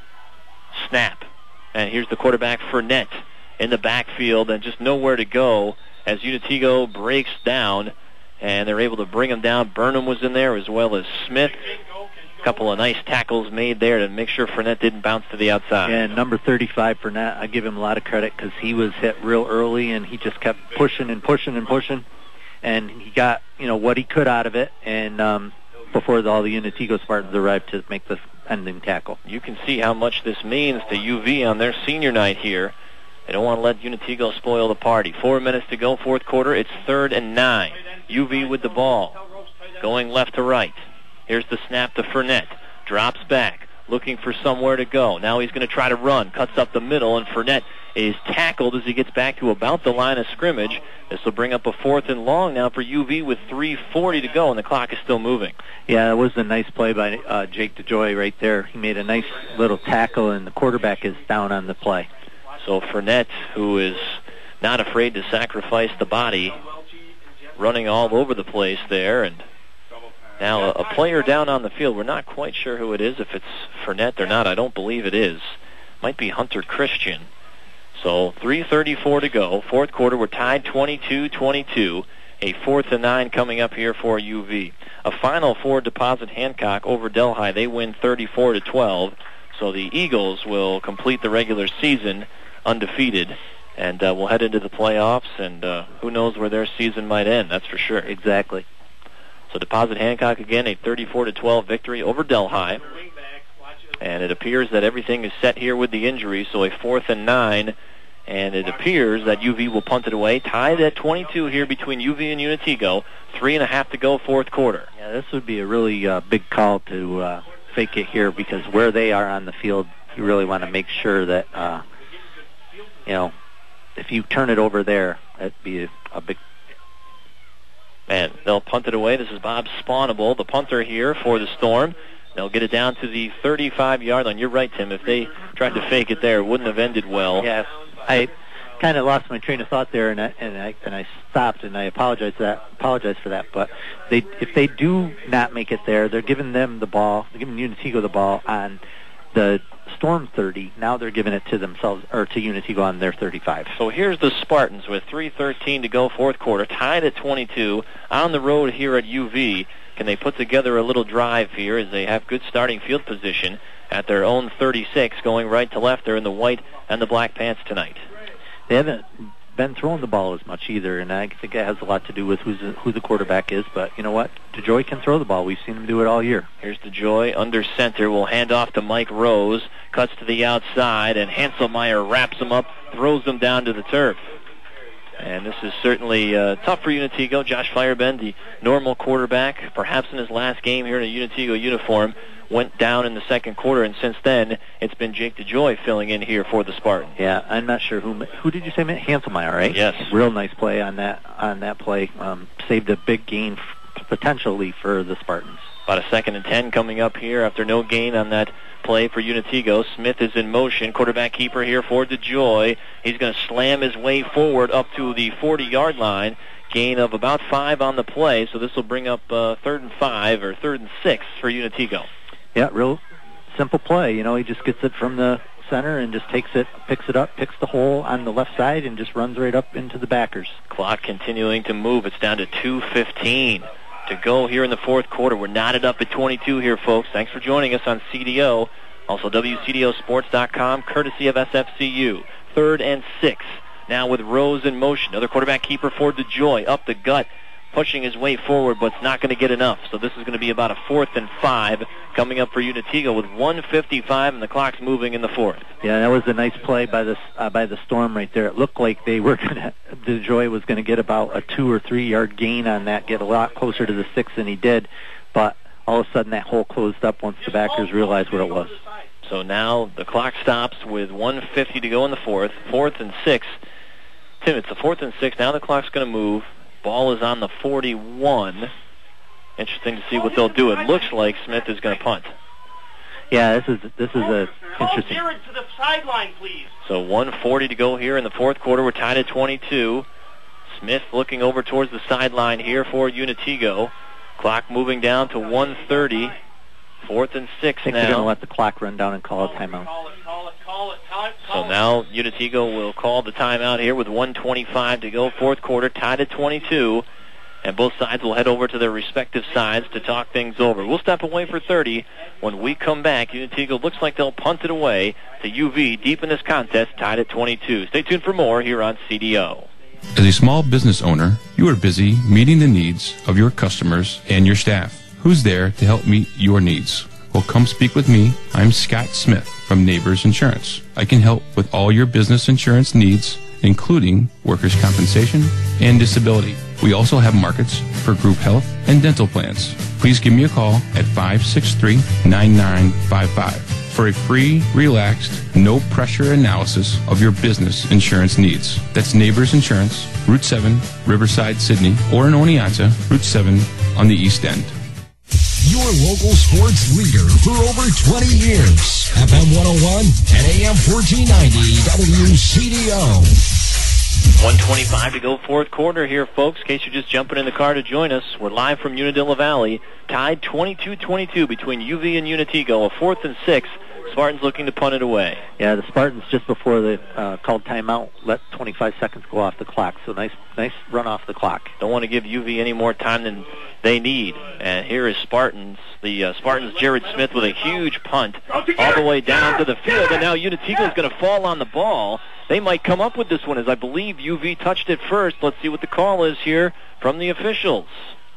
Snap. And here's the quarterback, Fournette, in the backfield and just nowhere to go as Unitigo breaks down, and they're able to bring him down. Burnham was in there as well as Smith. A couple of nice tackles made there to make sure Fournette didn't bounce to the outside. Yeah, number thirty-five, Fournette, I give him a lot of credit because he was hit real early, and he just kept pushing and pushing and pushing. And he got, you know, what he could out of it, and um, before the, all the Unitigo Spartans arrived to make the ending tackle. You can see how much this means to U V on their senior night here. They don't want to let Unitigo spoil the party. Four minutes to go, fourth quarter. It's third and nine. U V with the ball, going left to right. Here's the snap to Fournette. Drops back, looking for somewhere to go. Now he's going to try to run. Cuts up the middle, and Fournette is tackled as he gets back to about the line of scrimmage. This will bring up a fourth and long now for U V with three forty to go, and the clock is still moving. Yeah, it was a nice play by uh, Jake DeJoy right there. He made a nice little tackle, and the quarterback is down on the play. So Fournette, who is not afraid to sacrifice the body, running all over the place there, and now a, a player down on the field. We're not quite sure who it is, if it's Fournette or not. I don't believe it is. might be Hunter Christian. So three thirty-four to go. Fourth quarter, we're tied twenty-two twenty-two. A fourth and nine coming up here for U V. A final for Deposit Hancock over Delhi. They win thirty-four to twelve. So the Eagles will complete the regular season undefeated. And uh, we'll head into the playoffs, and uh, who knows where their season might end, that's for sure. Exactly. So Deposit Hancock, again, a thirty-four to twelve victory over Delhi. And it appears that everything is set here with the injury, so a fourth and nine. And it appears that U V will punt it away. Tied at twenty-two here between U V and Unitigo. Three and a half to go, fourth quarter. Yeah, this would be a really uh, big call to uh, fake it here, because where they are on the field, you really want to make sure that, uh, you know, if you turn it over there, that'd be a, a big... And they'll punt it away. This is Bob Spawnable, the punter here for the Storm. They'll get it down to the thirty-five-yard line. You're right, Tim. If they tried to fake it there, it wouldn't have ended well. Yeah, I kind of lost my train of thought there, and I and I and I stopped, and I apologize for that. Apologize for that. But they, if they do not make it there, they're giving them the ball. They're giving Unitigo the ball on the Storm thirty. Now they're giving it to themselves, or to Unitigo on their thirty-five. So here's the Spartans with three thirteen to go, fourth quarter, tied at twenty-two on the road here at U V. Can they put together a little drive here as they have good starting field position at their own thirty-six, going right to left? They're in the white and the black pants tonight. They haven't been throwing the ball as much either, and I think it has a lot to do with who's the, who the quarterback is. But you know what? DeJoy can throw the ball. We've seen him do it all year. Here's DeJoy under center. Will hand off to Mike Rose. Cuts to the outside, and Hanselmeyer wraps him up, throws them down to the turf. And this is certainly uh, tough for Unitigo. Josh Firebend, the normal quarterback, perhaps in his last game here in a Unitigo uniform, went down in the second quarter, and since then, it's been Jake DeJoy filling in here for the Spartans. Yeah, I'm not sure who who did you say, Hanselmeyer, right? Yes. Real nice play on that on that play. Um, saved a big gain f- potentially for the Spartans. About a second and ten coming up here after no gain on that play for Unitigo. Smith is in motion. Quarterback keeper here for DeJoy. He's going to slam his way forward up to the forty-yard line. Gain of about five on the play, so this will bring up uh, third and five or third and six for Unitigo. Yeah, real simple play. You know, he just gets it from the center and just takes it, picks it up, picks the hole on the left side, and just runs right up into the backers. Clock continuing to move. It's down to two fifteen to go here in the fourth quarter. We're knotted up at twenty-two here, folks. Thanks for joining us on C D O. Also, W C D O Sports dot com, courtesy of S F C U. Third and six. Now with Rose in motion. Another quarterback keeper for DeJoy. Up the gut, pushing his way forward, but it's not going to get enough. So this is going to be about a fourth and five coming up for Unitigo with one fifty-five, and the clock's moving in the fourth. Yeah, that was a nice play by the uh, by the Storm right there. It looked like they were going to, DeJoy was going to get about a two or three yard gain on that, get a lot closer to the six than he did, but all of a sudden that hole closed up once the backers realized what it was. So now the clock stops with one fifty to go in the fourth. Fourth and six. Tim, it's the fourth and six. Now the clock's going to move. Ball is on the forty-one. Interesting to see what they'll do. It looks like Smith is going to punt. Yeah, this is this is a interesting. To the sideline, please. So one forty to go here in the fourth quarter. We're tied at twenty-two. Smith looking over towards the sideline here for Unitigo. Clock moving down to one thirty. Fourth and six I think now. They're going to let the clock run down and call a timeout. Call it, call it, call it, time, So now Unitigo will call the timeout here with one twenty-five to go. Fourth quarter, tied at twenty-two. And both sides will head over to their respective sides to talk things over. We'll step away for thirty. When we come back, Unitigo looks like they'll punt it away to U V deep in this contest, tied at twenty-two. Stay tuned for more here on C D O. As a small business owner, you are busy meeting the needs of your customers and your staff. Who's there to help meet your needs? Well, come speak with me. I'm Scott Smith from Neighbors Insurance. I can help with all your business insurance needs, including workers' compensation and disability. We also have markets for group health and dental plans. Please give me a call at five six three, nine nine five five for a free, relaxed, no-pressure analysis of your business insurance needs. That's Neighbors Insurance, Route seven, Riverside, Sydney, or in Oneonta, Route seven on the East End. Your local sports leader for over twenty years. F M one oh one and A M fourteen ninety W C D O. one twenty-five to go, fourth quarter here, folks. In case you're just jumping in the car to join us, we're live from Unadilla Valley. Tied twenty-two twenty-two between U V and Unitigo. A fourth and six Spartans looking to punt it away. Yeah, the Spartans just before they uh, called timeout let twenty-five seconds go off the clock. So nice, nice run off the clock. Don't want to give U V any more time than they need. And here is Spartans. The uh, Spartans, Jared Smith with a huge punt all the way down to the field. And now Unatico is going to fall on the ball. They might come up with this one, as I believe U V touched it first. Let's see what the call is here from the officials.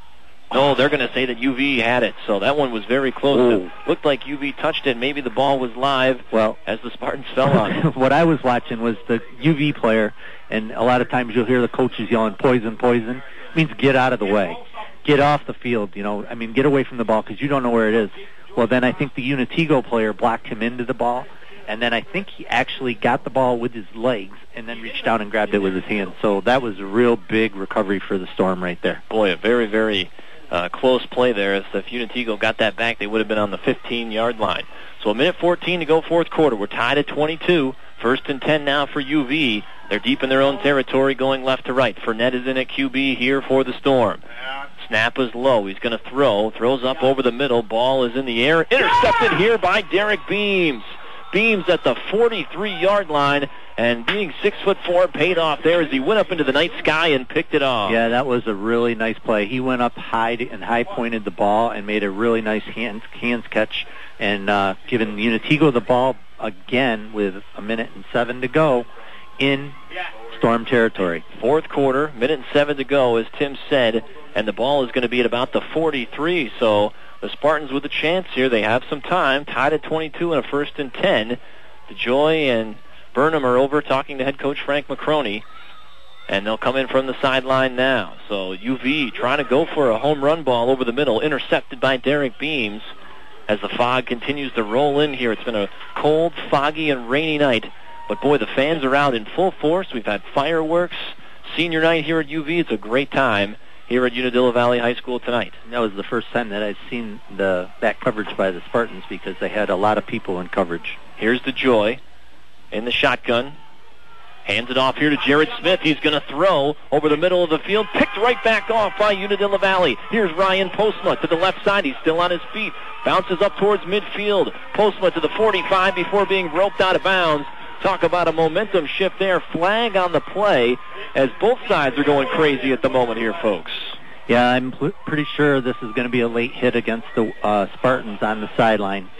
No, they're going to say that U V had it, so that one was very close. It looked like U V touched it. Maybe the ball was live well, as the Spartans fell on it. What I was watching was the U V player, and a lot of times you'll hear the coaches yelling, poison, poison. It means get out of the way. Get off the field, you know. I mean, get away from the ball because you don't know where it is. Well, then I think the Unatico player blocked him into the ball, and then I think he actually got the ball with his legs and then reached down and grabbed it with his hands. So that was a real big recovery for the Storm right there. Boy, a very, very... Uh, close play there. As if Unatico got that back, they would have been on the fifteen-yard line. So a minute fourteen to go, fourth quarter. We're tied at twenty-two. First and ten now for U V. They're deep in their own territory, going left to right. Fournette is in at Q B here for the Storm. Snap is low. He's going to throw. Throws up over the middle. Ball is in the air. Intercepted here by Derek Beams. Beams at the forty-three-yard line. And being six foot four paid off there as he went up into the night sky and picked it off. Yeah, that was a really nice play. He went up high and high pointed the ball and made a really nice hands, hands catch and uh, given Unatico the ball again with a minute and seven to go in Storm territory. Fourth quarter, minute and seven to go, as Tim said, and the ball is going to be at about the forty-three. So the Spartans with a chance here. They have some time, tied at twenty-two and a first and ten. DeJoy and Burnham are over talking to head coach Frank McCroney, and they'll come in from the sideline now. So U V trying to go for a home run ball over the middle, intercepted by Derek Beams as the fog continues to roll in here. It's been a cold, foggy, and rainy night, but boy, the fans are out in full force. We've had fireworks, senior night here at U V. It's a great time here at Unadilla Valley High School tonight. That was the first time that I'd seen the that coverage by the Spartans because they had a lot of people in coverage. Here's DeJoy in the shotgun. Hands it off here to Jared Smith. He's going to throw over the middle of the field. Picked right back off by Unadilla Valley. Here's Ryan Postma to the left side. He's still on his feet. Bounces up towards midfield. Postma to the forty-five before being roped out of bounds. Talk about a momentum shift there. Flag on the play as both sides are going crazy at the moment here, folks. Yeah, I'm pl- pretty sure this is going to be a late hit against the uh, Spartans on the sideline.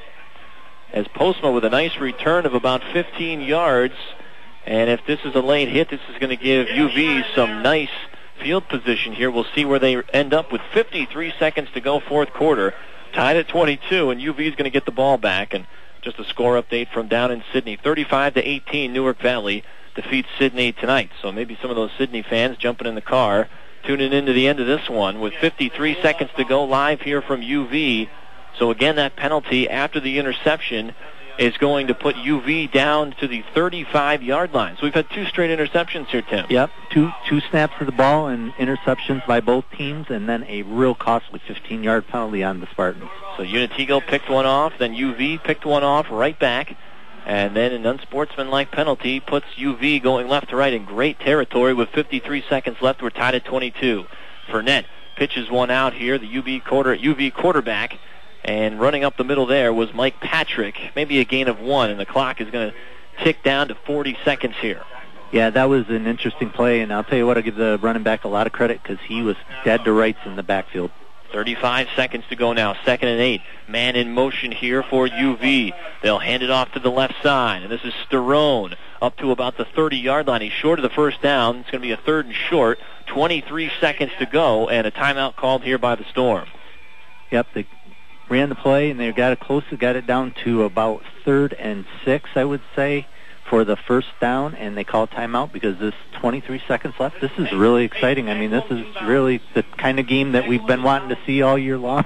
As Postma with a nice return of about fifteen yards. And if this is a late hit, this is going to give U V some nice field position here. We'll see where they end up with fifty-three seconds to go, fourth quarter. Tied at twenty-two, and U V is going to get the ball back. And just a score update from down in Sydney. thirty-five to eighteen, Newark Valley defeats Sydney tonight. So maybe some of those Sydney fans jumping in the car, tuning into the end of this one with fifty-three seconds to go live here from U V. So again, that penalty after the interception is going to put U V down to the thirty-five-yard line. So we've had two straight interceptions here, Tim. Yep, two two snaps of the ball and interceptions by both teams, and then a real costly fifteen-yard penalty on the Spartans. So Unatico picked one off, then U V picked one off right back, and then an unsportsmanlike penalty puts U V going left to right in great territory with fifty-three seconds left. We're tied at twenty-two. Fournette pitches one out here, the U V quarter U V quarterback. And running up the middle there was Mike Patrick. Maybe a gain of one, and the clock is going to tick down to forty seconds here. Yeah, that was an interesting play, and I'll tell you what, I'll give the running back a lot of credit because he was dead to rights in the backfield. thirty-five seconds to go now, second and eight. Man in motion here for U V. They'll hand it off to the left side, and this is Sterone up to about the thirty-yard line. He's short of the first down. It's going to be a third and short. twenty-three seconds to go, and a timeout called here by the Storm. Yep, the ran the play, and they got it close. Got it down to about third and six, I would say, for the first down, and they call timeout because there's twenty-three seconds left. This is really exciting. I mean, this is really the kind of game that we've been wanting to see all year long.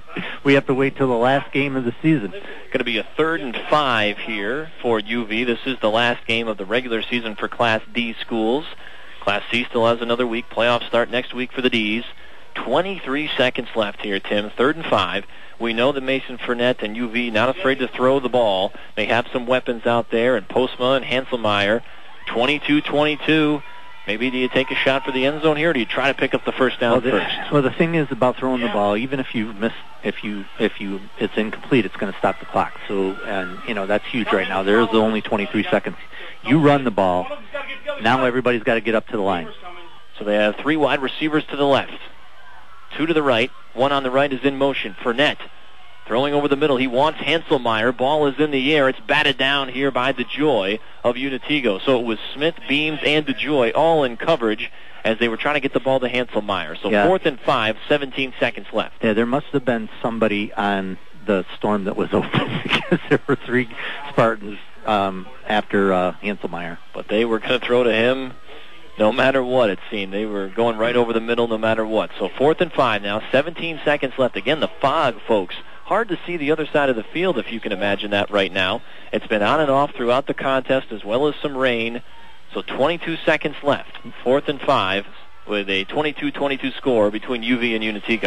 We have to wait till the last game of the season. Going to be a third and five here for U V. This is the last game of the regular season for Class D schools. Class C still has another week. Playoffs start next week for the D's. twenty-three seconds left here, Tim. Third and five. We know that Mason Fournette and U V not afraid to throw the ball. They have some weapons out there, and Postma and Hanselmeyer. twenty-two twenty-two. Maybe do you take a shot for the end zone here, or do you try to pick up the first down well, the, first? Well, the thing is about throwing the ball, even if you miss, if you if you it's incomplete, it's going to stop the clock. So, and you know that's huge right now. There's only twenty-three seconds. You run the ball. Now everybody's got to get up to the line. So they have three wide receivers to the left, two to the right. One on the right is in motion. Fournette throwing over the middle. He wants Hanselmeyer. Ball is in the air. It's batted down here by DeJoy of Unitigo. So it was Smith, Beams, and DeJoy all in coverage as they were trying to get the ball to Hanselmeyer. So yeah. fourth and five, seventeen seconds left. Yeah, there must have been somebody on the storm that was open because there were three Spartans um, after uh, Hanselmeyer. But they were going to throw to him no matter what, it seemed. They were going right over the middle no matter what. So fourth and five now, seventeen seconds left. Again, the fog, folks. Hard to see the other side of the field, if you can imagine that right now. It's been on and off throughout the contest, as well as some rain. So twenty-two seconds left. Fourth and five with a twenty-two twenty-two score between U V and Unitigo.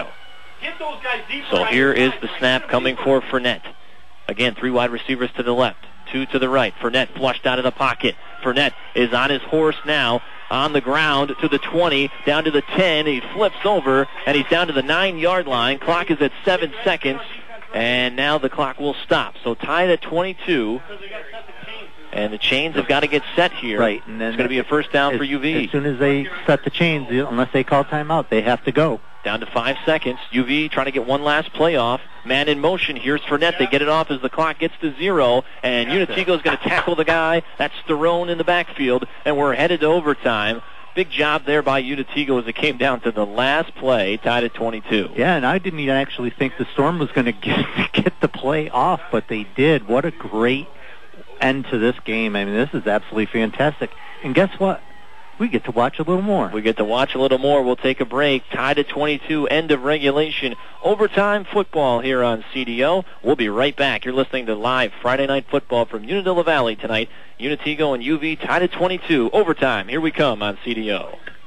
So here is the snap coming for Fournette. Again, three wide receivers to the left, two to the right. Fournette flushed out of the pocket. Fournette is on his horse now, on the ground to the twenty, down to the ten. He flips over, and he's down to the nine-yard line. Clock is at seven seconds, and now the clock will stop. So tied at twenty-two, and the chains have got to get set here. Right, and then it's going to be a first down as, for U V. As soon as they set the chains, unless they call timeout, they have to go. Down to five seconds. U V trying to get one last play off. Man in motion. Here's Fournette. They get it off as the clock gets to zero. And Unitigo is going to tackle the guy. That's Sterone in the backfield. And we're headed to overtime. Big job there by Unitigo as it came down to the last play, tied at twenty-two. Yeah, and I didn't even actually think the Storm was going to get, get the play off, but they did. What a great end to this game. I mean, this is absolutely fantastic. And guess what? We get to watch a little more. We get to watch a little more. We'll take a break. Tied at twenty-two, end of regulation. Overtime football here on C D O. We'll be right back. You're listening to live Friday Night Football from Unadilla Valley tonight. Unitigo and U V tied at twenty-two. Overtime. Here we come on C D O.